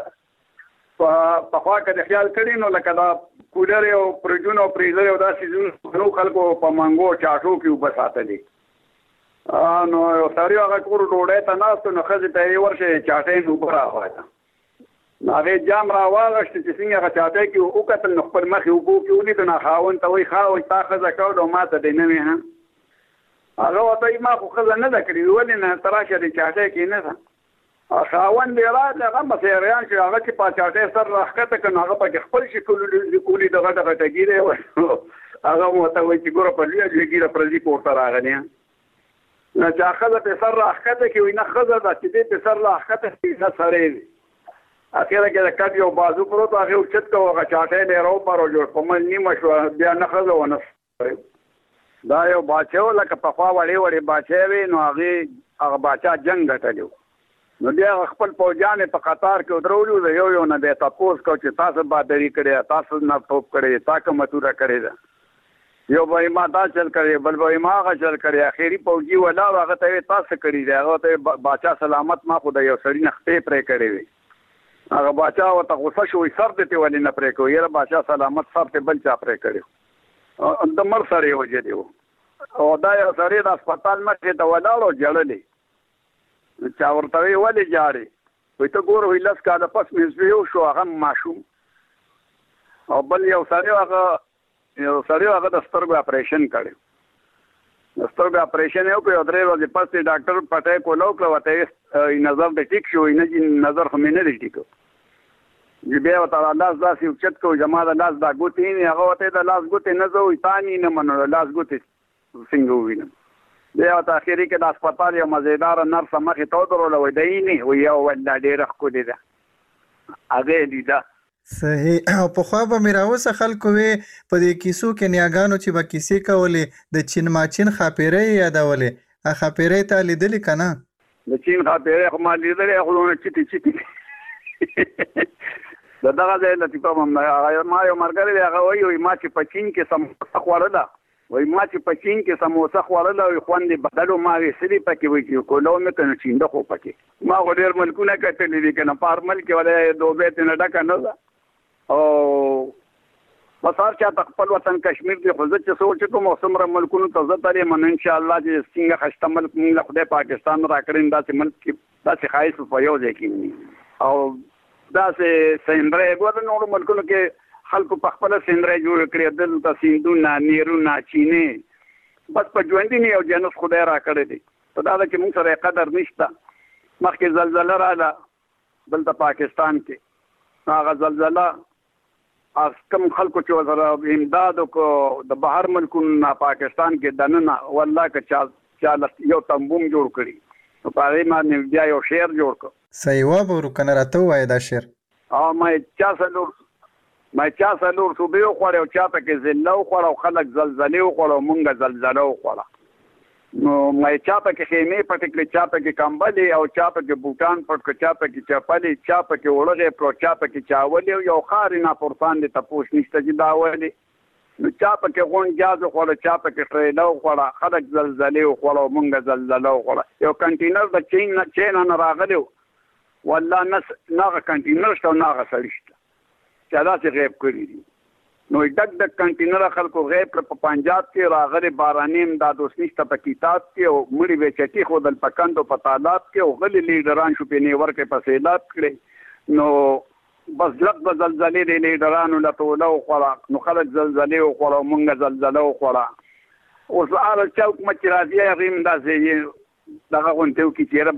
په خوا کې د خیال کړي نو لکه دا کولر او پرجون او فریزر او دا سيزون خلکو په مانګو چاټو کې وبساتلي نو یو سړی هغه کور ډوډۍ ته ناست نو ښځې ته یې ورشه چاټۍ اوبه راواله نو هغې جام راواغشته چې څنګه هغه چاټۍ کې وکتل نو خپل مخې اوبو کې ولید نو خاوند ته وایي ښه تا ښځه کوله او ما ته دی نه وې هغه ورته وایي ما خو ښځه نه ده کړې ولې نه ته راشه د چاټۍ کې نه ده خاوند یې راغلی هغه مسیریان چې هغه چې په چاټۍ سر راښکته کړه نو هغه پکې خپل شي کولي د غټه غټه ګیرې هغه ورته وایي چې ګوره په لویه لویه ګیره پردي کور ته راغلی نو چې ښځه په سر راښکته کړي وایي نه ښځه ده چې دې په سر راښکته کړي نه سړی دی اخره کې د کټ یو بازو پروت هغې اوچت کړه هغه چاټۍ دی راوپارو جوړ په منځ نیمه شوه بیا نه ښځه ونه سړی دا یو باچه و لکه پخوا وړې وړې باچې وې نو هغه باچا جنګ ګټلی نو بیا هغه خپل پوځیان په قطار کې ودرولي د یو نه بیا تپوس کړو چې تاسو بهادري کړې تاسو نرتوب کړی تا کومه توره کړې ده یو به ما دا چل کړی بل به ما هغه چل کړی اخیری فوجي ولاړ هغه ته تاسو کړی دی هغه ته باچا سلامت ما خو د یو سړي نختې پرې کړی وي هغه باچا ورته غوسه شوی سر دې ته ولې نه پرې کوي یاره باچا سلامت سر ته بل چا پرې کړی د مر سره یې وجه دی او دا یو سړی د هسپتال مخې ته ولاړ او جړلی چا ورته وی ولې جاړې وایي ته ګوره وایي 10 کاله پس مې زوی شو هغه ماشوم او بل یو سړی هغه د سترګو اپریشن کړی د سترګو اپریشن یې وکړ 3 ورځې پس ډاکټر پټه کولو کړو ته نظر د ټیک شو نه نظر خو مې نه ټیک دی بیا ته لاس داسې اوچت کو جما د لاس دا ګوتې نه هغه ته د لاس ګوتې نه زوي تانی نه منو لاس ګوتې څنګه وینم بیا ته اخیری کې د هسپتال یو مزیدار نرس مخې ته درول وای دی نه وی یو ول ډېر خو دی دا هغه دی دا صحیح او په خو به میراوس خلکو وي په دې کیسو کې نیاګانو چې به کیسې کولې د چین ماچین خاپیرې یادولې ا خاپیرې ته لیدلې کنه د چین خاپیرې خو ما لیدلې خو نه چټي دغه ځای له تاسو ما یو مرګري هغه وایي ما چې په چین کې سموسه خوړله وای ما چې په چین کې سموسه خوړله وي خوندې بدلو ما وسري پکې وي چې کولو مې کنه چین د خو پکې ما ډېر ملکونه کتلې دي کنه پارمل کې ولې دوبه ته نه ډکه نه او بسار چا خپل وطن کشمیر دی خو چې سوچ کوم څومره ملکونو ته زه ترې من ان شاء الله چې څنګه خشته ملک موږ خدای پاکستان راکړین داسې ملک کې داسې خایس په یو ځای کې او داسې سندره ګور نور ملکونو کې خلکو په خپل سندره جوړ کړی دلته سیندونه نیرونه چینه بس په ژوند دی او جنت خدای راکړی دی په دا چې موږ سره قدر نشته مخکې زلزلہ رااله دلته پاکستان کې هغه زلزلہ از کم خلکو چې سره امداد کو د بهر ملکونو پاکستان کې دننه والله که چا یو تنبوم جوړ کړي په هغه باندې بیا یو شعر جوړ کړ صحیح و به ورکنه راته وای دا شعر ما چا سلور صوبې وخوړې او چا پکې زله وخوړه او خلک زلزلې وخوړه او مونږ زلزله وخوړه نو ما چا پکې خیمې پټ کړې چا پکې کمبلې او چا پکې بوټان پټ کړ چا پکې چپلې چا پکې وړغې پرو چا پکې چاولې یو خاري نه پورتان دي تپوش نشته چې دا ولې نو چا پکې غون جاز وخوړه چا پکې ټریلا وخوړه خلک زلزلې وخوړه او مونږ زلزله وخوړه یو کنټینر د چین نه راغلی والله ناغه کنټینر شته ناغه سړی شته چې دا چې غیب کړی دي نو د کنټینر خلکو غیب په پنجاب کې راغلي بارانیم دا دوست نشته په کتاب کې او مړي وچتی خو د پکندو په طالب کې او غلي لیډران شو په نیور کې په سیلاب کړي نو بس لږ به زلزلې د لیډرانو له ټوله وخوړه نو خلک زلزلې وخوړه مونږ زلزله وخوړه اوس هغه چوک مچ راځي هغه اندازې دغه غونټو کې چیرې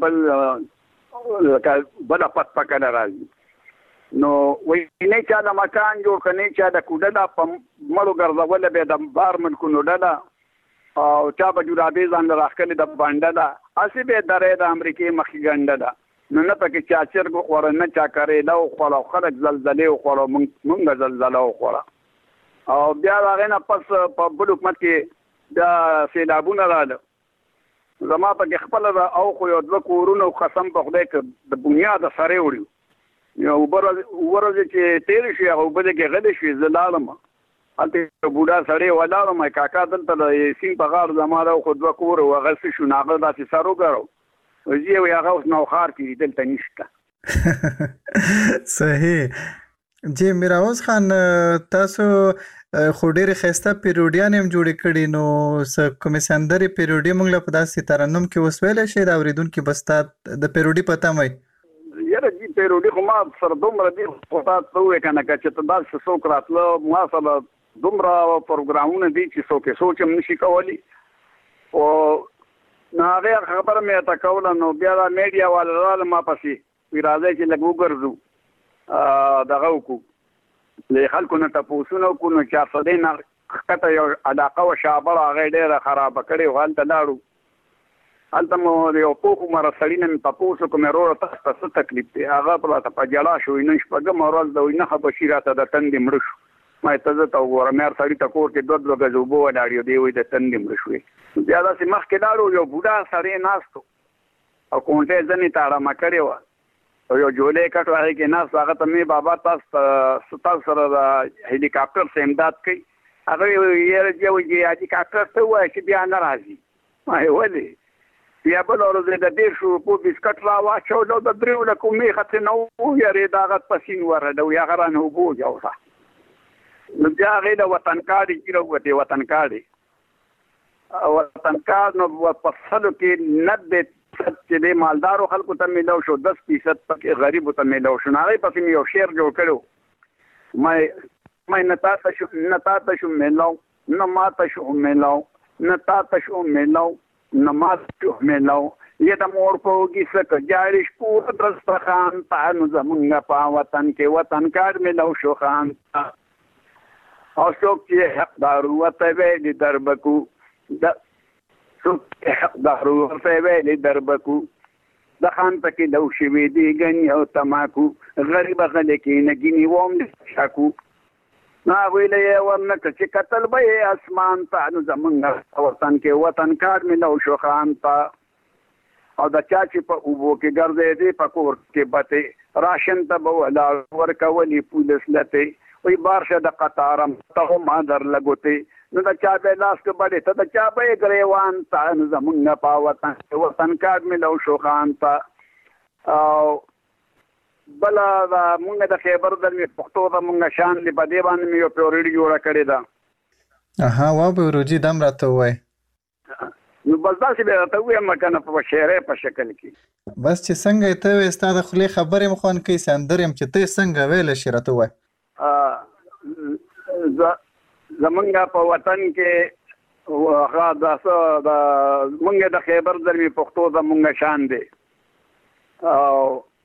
بل پکړه راځي نو وای نه چا د مکان جوړ کني چا د کوډه په مړو ګرځول به د بار ملکونو ډله او چا به جوړابې ځان راخلي د باندې اسی به درې د امریکای مخې ګنده ده نو نه پکې چا چرګ خوړ نه چا کرې له خوړ خلک زلزلې خوړ مونږ زلزلہ خوړ او بیا هغه نه پس په بل حکومت کې د سیلابونه رااله زما په خپل او خو یو د کورونو قسم په خدای کې د بنیاد سره وړي یو ورځ چې تیر شي او بده کې غل شي زلالم الته بوډا سړی ولالم کاکا دلته د سین په غار زماره خو د کور او غل شي ناغه داسې سارو غرو وزي وي هغه اوس نو خار کې دلته نشته صحیح جی میراوز خان تاسو خو ډېر خسته پیروډیان هم جوړ کړي نو کوم سندري پیروډي موږ له پداسې ترنم کې وسویل شي دا اوریدونکو بستا د پیروډي پته مې یاره جی پیروډي خو ما سره دومره دي پتا ته وې کنه چې ته دا څوک راتله ما سره دومره پروګرامونه دي چې څوک سوچم نشي کولی او هغه خبره مې تا کوله نو بیا د میډیا والو ما پسې راځي چې لګو ګرځو دغه وکړو له خلکو نه تاسو نو کو نو 400 نه کته یو علاقه او شابه هغه ډېر خراب کړي حالت لاړو الته مو یو پوکو مر سړی نه تاسو کوم ورو تاسو څه تکلیف دی هغه په جلا شو نه شپږم ورځ د نه بشیراته د تندې مړ شو ما ته ته وګورم مې سړی ته کور کې دوه لږه زوبو ولاړیو دی وې د تندې مړ شوې بیا داسې مخکې لاړو یو بوډا سړی ناستو او کونټه ځنې تاړه ما کړی و او یو جولې کټ راځي کې ناس هغه ته مې بابا تاسو سره د هلیکاپټر سره امداد کوي هغه یې چې حاجي کاکړ ته وایي چې بیا نه راځي. ما یې ولې بیا بل ورځ د 150 روپو بسکټ را واچول او د 3 لکو میخه نه ویرېد هغه پسین ورده وي هغه رانه اوبه وجوړه. نو بیا هغې د وطن کارډ یې راووتې وطن کارډ نو په سلو کې 90% چې د مالدارو خلکو ته میلاو شو 10% پکې غریبو ته میلاو شو. هغې پسې مې یو شعر جوړ کړو ما نه تاته شو میلاو نه ماته شو میلاو نه تاته شو میلاو نه ماته شو میلاو یه د مور په اوږې څه جاریش پور دسترخوان ته نو زمونږ په وطن کې وطن کارډ میلاو شو خان ته او څوک چې حقدار ورته ویلي دربکو څوک چې حقدار ورته ویلي دربکو د خان پکې لو شوي دي ګني او تماکو غریبه غلې کې نه ګینې وم شاکو نا ویلې یې ورنکړه چې قتل به یې اسمان ته نو زمونږ وطن کې وطن کارډ میلاو شو خان ته او د چا چې په اوبو کې ګرځېدې په کور کې بتې راشن ته به ولاړ ورکولي پولیس لتې وی بارشه د قطارم ته ما در لګوتې نو د چا به لاس کې بډې ته د چا به یې ګریوان ته نو زمونږ په وطن کارډ میلاو شو خان ته او بله مونږ د خیبر درمې پښتو ته مونږ شان دی په دې باندې مې یو پیورډي جوړه کړې ده. وا پیروجي دم راته ووایي نو بس داسې به راته ووایم که نه په شعرۍ په شکل کې بس چې څنګه یې ته وایې ستا د خولې خبرې مې خوند کوي سندرې یم چې ته یې څنګه ویلی شي راته ووایه. زمونږ په وطن کې هغه مونږ د خیبر درمې پښتو ته مونږ شان دی او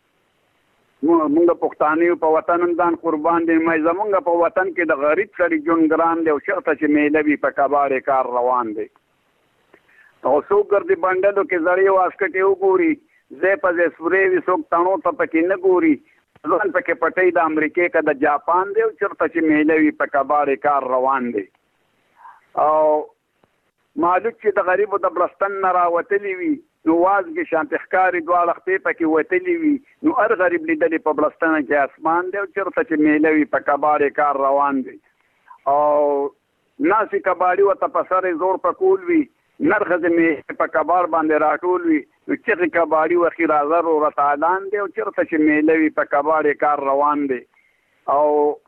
مونږ پښتانه یو په وطن هم ځان قربان دي. زمونږ په وطن کې د غریب سړي ژوند ګران دی او چېرته چې میله وي په کباړې کار روان دی او څوک ګرځي بنډلو کې زړې واسکټې وګوري ځای په ځای سورې وي څوک تڼو ته پکې نه ګوري ځوان پکې پټۍ د امریکې که د جاپان دی او چېرته چې میله وي په کباړې کار روان دی او مالک چې د غریبو د بلستن نه راوتلي وي نو وازګې شانتې ښکاري دواړه خپې پکې وتلي وي نو هر غریب لیدلې په بلستنه کې اسمان دی او چېرته چې میله وي په کباړې کار روان دی او ناسې کباړي ورته په سر یې زور پکول وي نرخځې مې په کباړ باندې راټول وي نو چغې کباړي وخي راځه روره تالان دی او چېرته چې میله وي په کباړې کار روان دی او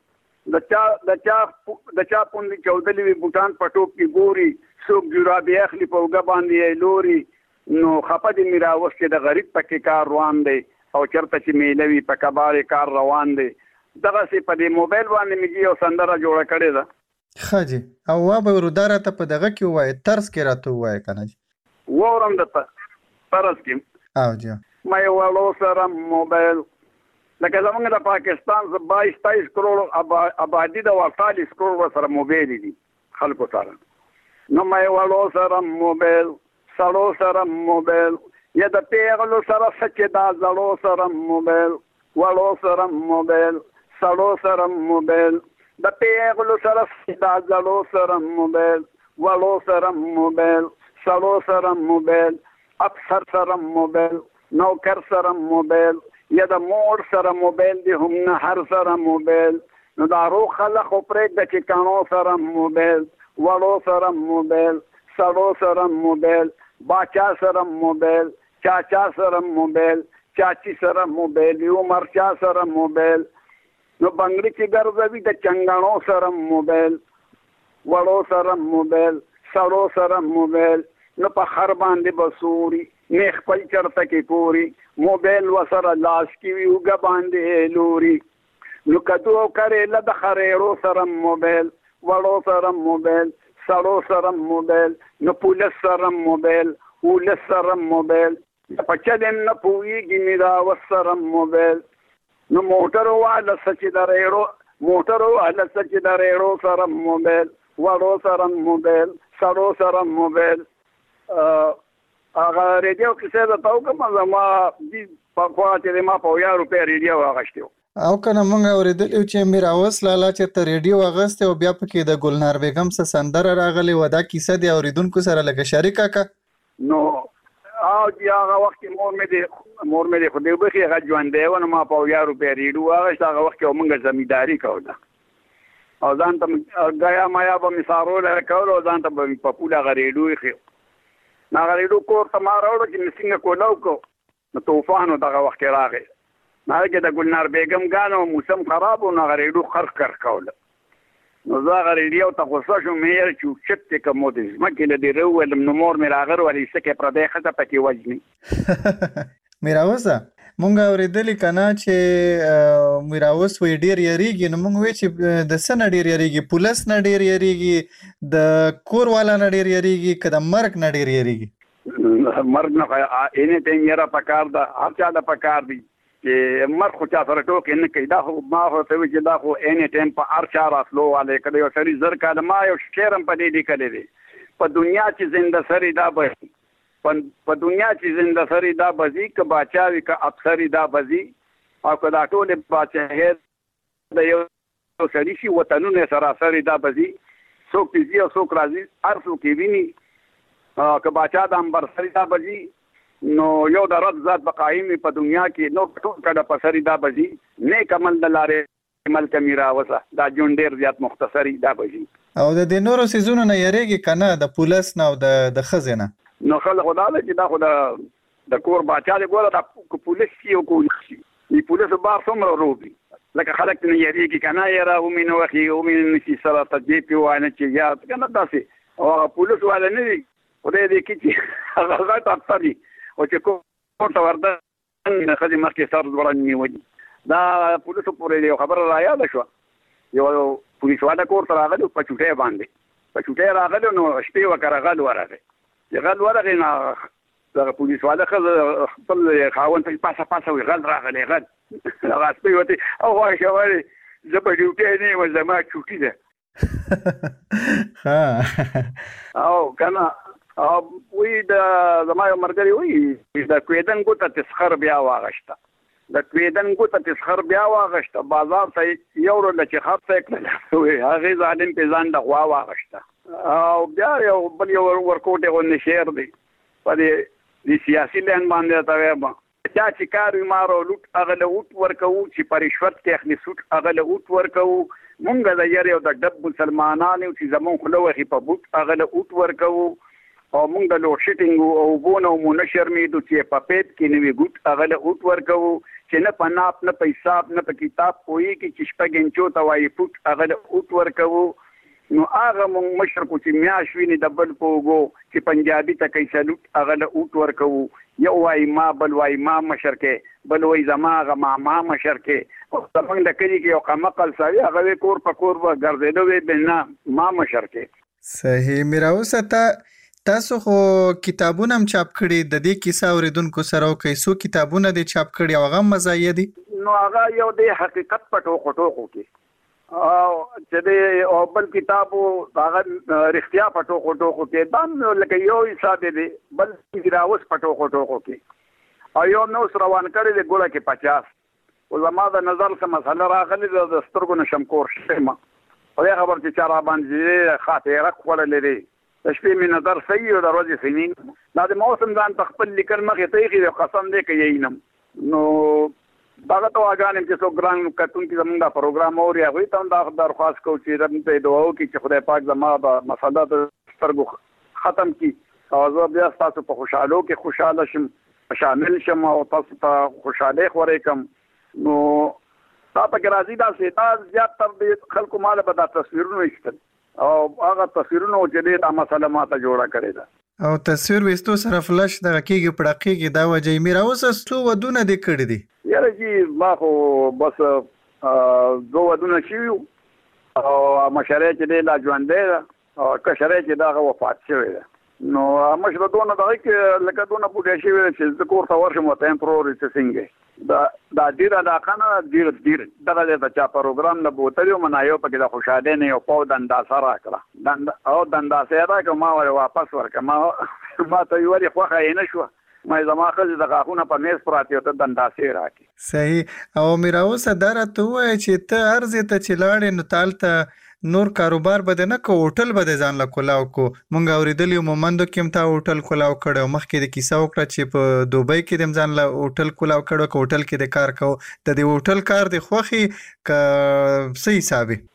د چا پوندې چودلې وي بوټان په ټوپ کې ګوري څوک جرابې اخلي په اوږه باندې یې لوري نو خفه دې مې راوستې د غریب پکې کار روان دی او چېرته چې میله وي په کباړې کار روان دی. دغسې په دې موبایل باندې مې یو سندره جوړه کړې ده. ښه جي او به ورو دا راته په دغه کې ووایې طرز کې راته ووایې که نه جي واورم درته طرز کې او جي مې والو سره موبایل لکه زمونږ د پاکستان 22-23 کروڑ آبادي د 48 کروڑ سره موبایل دي خلکو سره نو مې والو سره موبایل سړو سره موبایل یا د پیغلو سره سچې دا زړو سره موبایل وړو سره موبایل سړو سره موبایل د پیغلو سره دا زړو سره موبایل وړو سره موبایل سړو سره موبایل افسر سره موبایل نوکر سره موبایل یا د مور سره موبایل دی هم نه هر سره موبایل نو دا روغ خلک خو پرېږده چې کاڼو سره موبایل وړو سره موبایل سړو سره موبایل باچا سره موبایل چاچا سره موبایل چاچی سره موبایل عمر چا سره موبایل نو بنګړي چې ګرځوي د چنګاڼو سره موبایل وړو سره موبایل سړو سره موبایل نو په خر باندې بسوري نه خپل چرته کې پوري موبایل وسره لاس کې وي اوږه باندې لوري نو کدو کړې له د خریړو سره موبایل وړو سره موبایل سړو سره موبایل نو پولیس سره موبایل ولس سره موبایل په چلم نه پوهېږي مې دا سره موبایل نو موټرو واله څه چې د ریړو سره موبایل وړو سره موبایل سړو سره موبایل هغه ریډیو کیسې درته وکړم زما پخوا چې ما په 1000 روپۍ ریډیو اخیستی او که نه موږ اورېدلي وو چې میر اوس لالا چېرته ریډیو اخیستی او بیا پکې د ګلنار بیګم څه سندره راغلې وه دا کیسه د اورېدونکو سره لږه شریکه که نو او چې هغه وخت کې مور مې د خدای وبخښي هغه ژوندی وه نو ما په 1000 روپۍ ریډیو واخیست هغه وخت کې موږ زمینداري کوله او ځان ته غیا مایا به مسارول کول او ځان ته په پوله غریډو خو نا غریډو کور ته ما راوړو چې مسینګ کولاو کو نو طوفانو دغه وخت راغی نه کې د ګلنار بیگم غانو موسم خراب او نا غریډو خرخ کړ کول نو زه غریډیو ته غوسه شو مې چې چت کوم د مکه له دې روول نو مور مې راغر ولې سکه پر دې خطه پکې وجني میراوسه مونږ اورېدلې کنه چې میراوس وی ډیر یریږي نو مونږ وی چې د سن ډیر یریږي پولیس نه ډیر یریږي د کور والا نه ډیر یریږي کله مرګ نه ډیر یریږي مرګ نه اینه ټینګره پکار ده هر چا د پکار دی چې مرګ خو چا سره ټوکې نه کوي دا خو ما خو ته وی چې دا خو اینه ټیم په هر چا راتلو والے کله یو سړي زر کاله ما یو شعرم په دې لیکلی دی په دنیا چې زنده سری دا به په دنیا چې زنده سری دا بزی که باچاوي که افسری دا بزی او که دا ټول باچاهي د یو سړي شي وطنونه سراسری دا بزی څوک تیزی او څوک راځي هر څوک ویني که باچا د امبر سری دا بزی نو یو د رب ذات بقایمي په دنیا کې نو ټول کډه په سری دا بزی نیک عمل د لارې ملک میراوسه دا جون ډیر زیات مختصری دا بزی او د دې نورو سيزونو نه یریږي کنه د پولیس نه او د خزینه نو خلک خدای چې دا خو د کور باچا دی ګوره د پولیس یو کولی دی پولیس بار څومره روبي لکه خلک نه یریږي کنه یرا او مين وخي او مين نشي سره تجې په وانه چې یا کنه تاسو او پولیس والا نه دی خدای دې کې چې هغه تاسو او چې کوم ورته نه خدي مخکې سر ورنني ودی دا پولیسو پورې یو خبر را یاد شو یو پولیس والا کور ته راغلی په چوټه باندې په چوټه راغلی نو شپې وکړه غل ورغی غل ورغی نه دا پولیس والا خپل خاون ته پاسه وی غل راغلی غل هغه سپې وته او وای شوالي زه په ډیوټي نه و زما چوټي ده ها او کنه وی د زما یو مرګري وی د کویدن ګوته تسخر بیا واغشته بازار ته یو ورځ چې خرڅ کړل وی هغه ځان په ځان د غوا واغشته او بیا یو بل یو ورکوټه ونه شهر دی په دې سیاسي لین باندې تا ویم چا چې کار مارو لوټ اغله اوټ ورکو چې پرشوت کې اخلي سوټ اغله اوټ ورکو مونږ د یو د ډب مسلمانانو چې زمون خلوخي په بوټ اغله اوټ ورکو او مونږ د لوډ شیټینګ او بونو منشر میدو چې په پیټ کې نوې ګوټ اغله اوټ ورکو چې نه پناپ نه پیساب نه په کتاب کوی کې چې شپږنچو ته وایي فوټ اغله اوټ ورکو نو هغه مونږ مشر کو چې میاش ویني د بل پوغو چې پنجابي ته کوي سلوټ اغله اوټ ورکو یو وای ما بل وای ما مشر کې بل وای زما غما ما مشر کې او څنګه د کلی کې یو قمقل سوي هغه کور په کور و ګرځېدو وی بنا ما مشر کې صحیح میراوسه تاسو خو کتابونه هم چاپ کړي د دې کیسه اوریدونکو سره او کیسو کتابونه دي چاپ کړي او هغه مزایه دي نو هغه یو د حقیقت پټو خټو کې او چې د بل کتابو هغه رښتیا پټو خټو کې دا لکه یو حساب دی بل میراوس پټو خټو کې او یو نو روان کړي د ګوره کې 50 او زما د نظر څخه مسله راغلي د سترګو نشم کور شمه او هغه خبر چې چاره باندې خاطره کول لري د شپې می نظر صحیح او د ورځې سنین دا د موسم ځان تخپل لیکل مخې ته یې قسم دې کوي نو داغه تو اگانم چې څو ګران کتون کې زمونږ پروګرام اوري هغه ته دا درخواست کوم چې رب ته دعا وکړي چې خدای پاک زما د مسله سترګو ختم کړي او زه بیا تاسو په خوشاله کې خوشاله شم شامل شم او تاسو ته خوشاله خورې کوم نو تاسو کې راځي دا سیدا زیات تر خلکو مال به دا تصویرونه ایستل او هغه تصویرونه چې دا مسله ماته جوړه کړې ده او تصویر وستو سره فلش د کېږي پړقېږي دا وجه میراوس څو ودونه دې کړې دي یاره جی ما خو بس دو ودونه شي او مشره چې لا ژوندې او کشره چې دا وفات شوی ده نو مشره دونه دغه کې لکه دونه بوډا شي چې د کور ته ورشم وته پروري څنګه دا ډیر علاقه ډیر دغه د چا پروګرام نه بوتلو منایو پکې د خوشاله نه یو پاو دنداسه راکړه او دنداسه راکړه ما ور واپس ورکړه ما ته یو خوخه نه شو ما زما خزه د غاخونه په میز پراته ته دنداسه راکړي صحیح او میراوس درته وای چې ته ارزه ته چلاړې نو تالته نور کاروبار بده نه کو هوټل بده ځان لا کولاو کو مونږ اوریدلی مومندو کې تا هوټل کولاو کړو مخکې د کیسه وکړه چې په دوبۍ کې د ځان لا هوټل کولاو کړو کو هوټل کې د کار کو د دې هوټل کار د خوخي ک صحیح حساب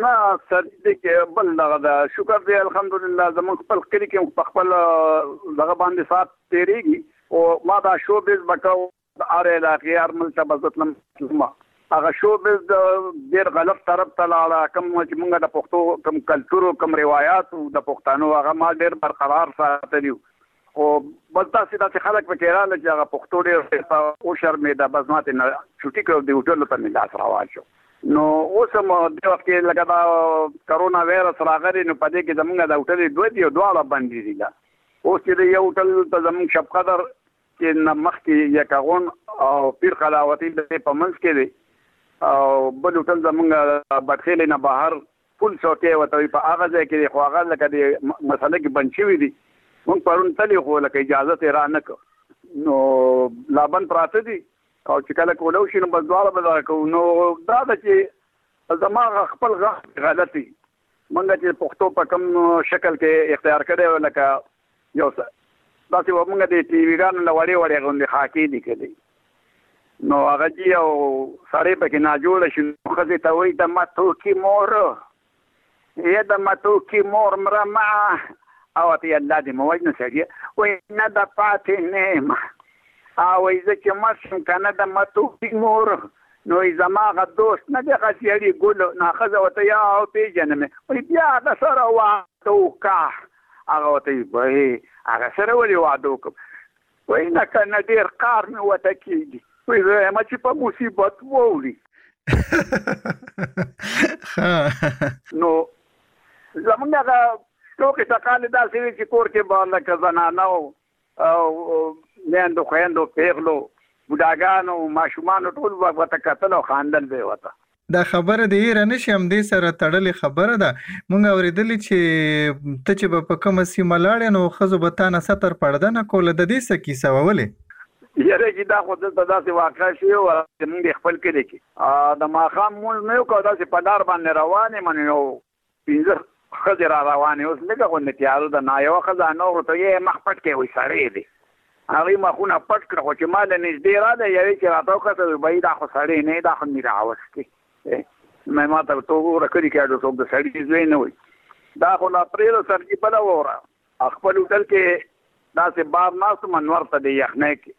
نه سردي کې بل دغه شکر دی الحمدلله زموږ خپل کلی کې په خپل دغه باندې سات تیریږي او ما دا شو بیس بکاو اره علاقې ارمل ته بزتلم هغه شو بیس ډیر غلط طرف ته لاړه کوم چې موږ د پښتو کوم کلچر کوم روایت د پښتنو هغه ما ډیر برقرار ساتلیو او بل تاسو د خلک په کې رااله چې هغه پښتو ډیر او شرمې د بزمات نه چټي کړو دی هوټل ته نه لاس راوال شو نو اوس هم د وخت کې لکه دا کرونا وایرس راغلی نو په دې کې زموږ د هوټل دوه دواړه باندې دي اوس چې یو هوټل ته زموږ شپ قدر کې نمخ کې یکاغون او پیر خلاوتی د پمنس کې دی او بل هوټل زمونږ بدخیل نه بهر فل شوکې وته په هغه ځای کې خو هغه لکه د مسله کې بنچوي دي مونږ پرون تلی خو لکه اجازه ته را نه نو لابن پراته دي او چې کله کولو شي نو بس دواړه بدل کو نو دا چې زما خپل غلطي مونږ چې پښتو په کوم شکل کې اختیار کړو لکه یو تاسو ومنګ د ټي وی ګان له وړي غوندي خاکي دي کړي نو هغه جی او سړی پکې نه جوړ شي خو ته وای د ماتو کی مور یې د ماتو کی مور مرما او ته الله دې موج نه سړی وای نه د پاتې نه او یې چې ماشم کنه د ماتو کی مور نو زما غ دوست نه د غسیړي ګل نه خزه وته یا او پیجن مې وای بیا د سره واتو کا هغه ته وای هغه سره ولې وادو کوم وای نه کنه ډیر کار مې وته کیږي وای زه ما چې په مصیبت وولي نو زمونږ هغه ټوکې ټکالې داسې وي چې کور کې به لکه زنانه او میندو خویندو پیغلو بوډاګانو ماشومانو ټول به ورته کتل او خاندل به یې ورته دا خبره د هیره نه شي همدې سره تړلې خبره ده مونږ اورېدلې چې ته چې په کومه سیمه لاړې نو ښځو به تا نه ستر پرده نه کوله د دې څه کیسه وه ولې یاره چې دا خو دلته داسې واقع شوي وه چې مونږ د خپل کلي کې د ماښام مونځ نه وکړو داسې په لار باندې روانې من یو 15 ښځې را روانې اوس لږه غوندې تیاره ده نه یوه ښځه نه ورته یې مخ پټ کې وایي سړی دی هغوی مخونه پټ کړه خو چې ما له نږدې راغله یوې چې راته وکتل وایي دا خو سړی نه دا خو مې راوستې مې ما ته ورته وګوره کلي کې اډو څوک د سړي زوی نه وایي دا خو لا پرېږده سرجي بله ووره خپل هوټل کې داسې بار ناست یم انور ته د یخنۍ کې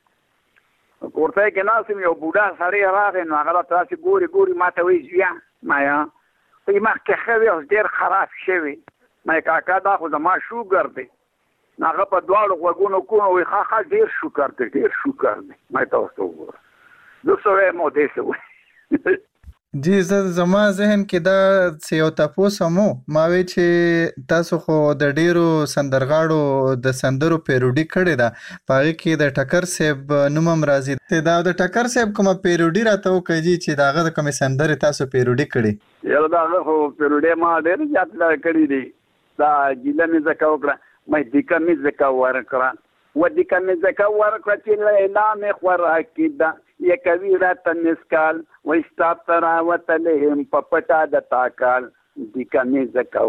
کورتۍ کې ناست یم یو بوډا سړی راغی نو هغه راته داسې ګوري ما ته وایي زویه مایا وایي مخکې ښه وي اوس ډېر خراب شوي ما کاکا دا خو زما شوګر دی نو هغه په دواړو غوږونو کوڼ وایي ښه ډېر شوګر دی ډېر شوګر دی ما ته ورته وګوره زه څه وایم او دی څه وایي جی زما ذهن کې دا یو تپوس هم ما وی چې تاسو خو د ډیرو سندرغاړو د سندرو پیروډي کړې ده په هغې کې د ټکر صاحب نوم هم راځي دا د ټکر صاحب کومه پیروډي راته وکړي چې د هغه د کومې سندرې تاسو پیروډي کړې یو د هغه خو پیروډي ما ډېر زیات کړي دي دا ګیله مې ځکه وکړه مې دیکه مې ځکه ورکړه ودیکه مې ځکه ورکړه چې لیلا مې خوراکي ده یکوي راته مسکال وایي ستا ته راوتلی یم په پټه د تاکال دیکه مې ځکه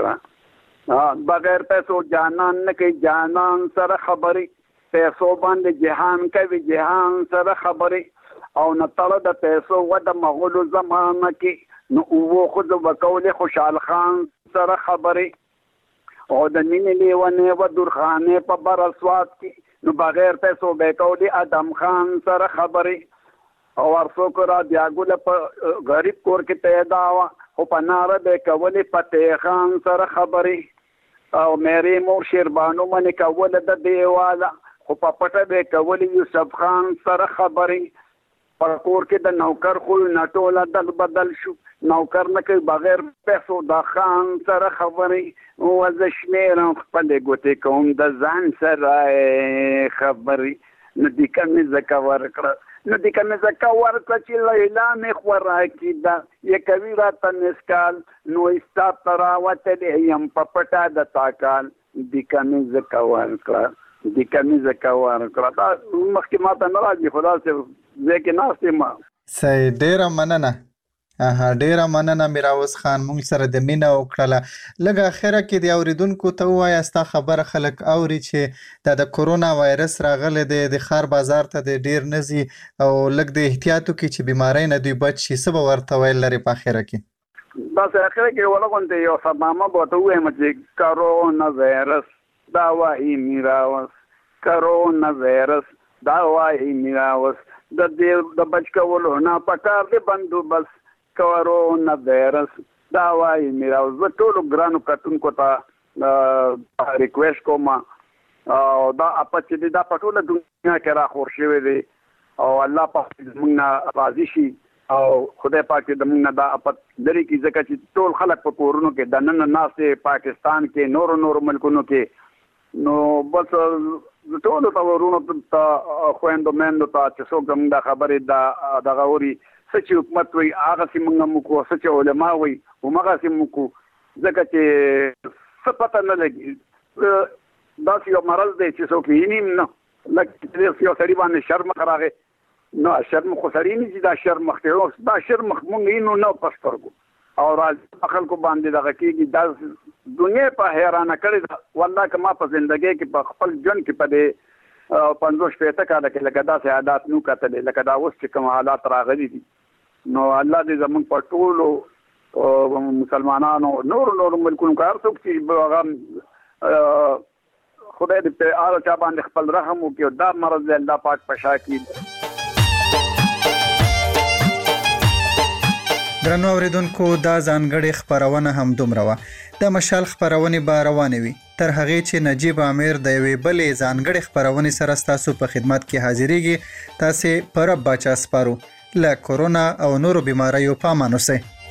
ورکړه بغیر پیسو جانان نه کوي جانان سره خبرې پیسو باندې جهان کوي جهان سره خبرې او نه تړه د پیسو و د مغولو زمانه کې نو اوو ښځو به کولې خوشحال خان سره خبرې او د مینې لیونې و درخانې په برسوات کې نو بغیر پیسو به کولې ادم خان سره خبرې او ورڅوک را دیاګوله په غریب کور کې پیدا وه خو په ناره به کولې فتح خان سره خبرې او مېرې مور شیربانو منې کوله د دیواله خو په پټه به کولې یوسف خان سره خبرې په کور کې د نوکر خو نه ټوله دل بدل شو نوکر نه کوي بغیر پیسو د خان سره خبرې و زه شمېرم خپلې ګوتې کوم د ځان سره خبرې نو دیکه مې ځکه ورکړه چې لیلا مې خوراکي ده یکوي راته مسکال نو ستا ته راوتلی یم په پټه د تاکال دیکه مې ځکه ورکړه دا مخکې ما ته نه راځي خو داسې ځای کې ناست یم صحیح ډېره مننه ډیره مننه میراوس خان مونږ سره د مینه وکړله لږ اخره کې د اوریدونکو ته ووایه ستا خبره خلک اوري چې دا د کرونا وایرس راغلی دی د ښار بازار ته د ډیر نه ځي او لږ د احتیاط وکړي چې بیمارۍ نه دوی بچ شي څه به ورته ویل لرې په اخره کې دا اخر کې ولغونته یو سبامه بوته وایم چې کرونا وایرس دا واهي میراوس کرونا وایرس دا واهي میراوس د دې د بچ کولو نه پکار دی بندوبست کرونا وایرس دا واهي میراوس زه ټولو ګرانو کتونکو ته ریکویسټ کوم او دا اپچ دې دا په ټوله دنیا کې را خور شوی دی او الله پاک موږ نه راضي شي او خدای پاک دې موږ دا اپت لري کې ځکه چې ټول خلک په کورونو کې د نن ناسته پاکستان کې نور ملکونو کې نو بس ټول تورونو ته خويندو مندو ته چې څوک موږ دا خبرې دا غوري سچ حکومت وي هغه چې موږ مو سچ علماء وي همغه چې موږ ځکه چې څه پته نه لګي دا یو مرض دی چې څوک یې نیم نه لکه یو سړي باندې شرم راغی نو شرم خو سړی نه چې دا شرم مخته دا شرم مونږ یې نو پښتورګو او راځي خلکو باندې دغه کېږي دا دنیا په حیرانه کړې ده والله که ما په زندګۍ کې په خپل ژوند کې په دې 50-60 کاله کې لکه داسې عادات نو کتلې لکه دا اوس چې کوم حالات راغلي دي نو الله دې زموږ په ټولو مسلمانانو نور ملکونو کار څوک چې هغه خدای دې په اړه چا باندې خپل رحم وکړي دا مرض دې الله پاک په شا کړي. درنو اوریدونکو دا ځانګړې خبرونه هم دومره وه د مشال خبرونې به روانې وي تر هغې چې نجیب عامر د یوې بلې ځانګړې خبرونې سره ستاسو په خدمت کې حاضرېږي. تاسې په رب باچا سپارو له کورونا او نورو بیماریو په امان اوسئ.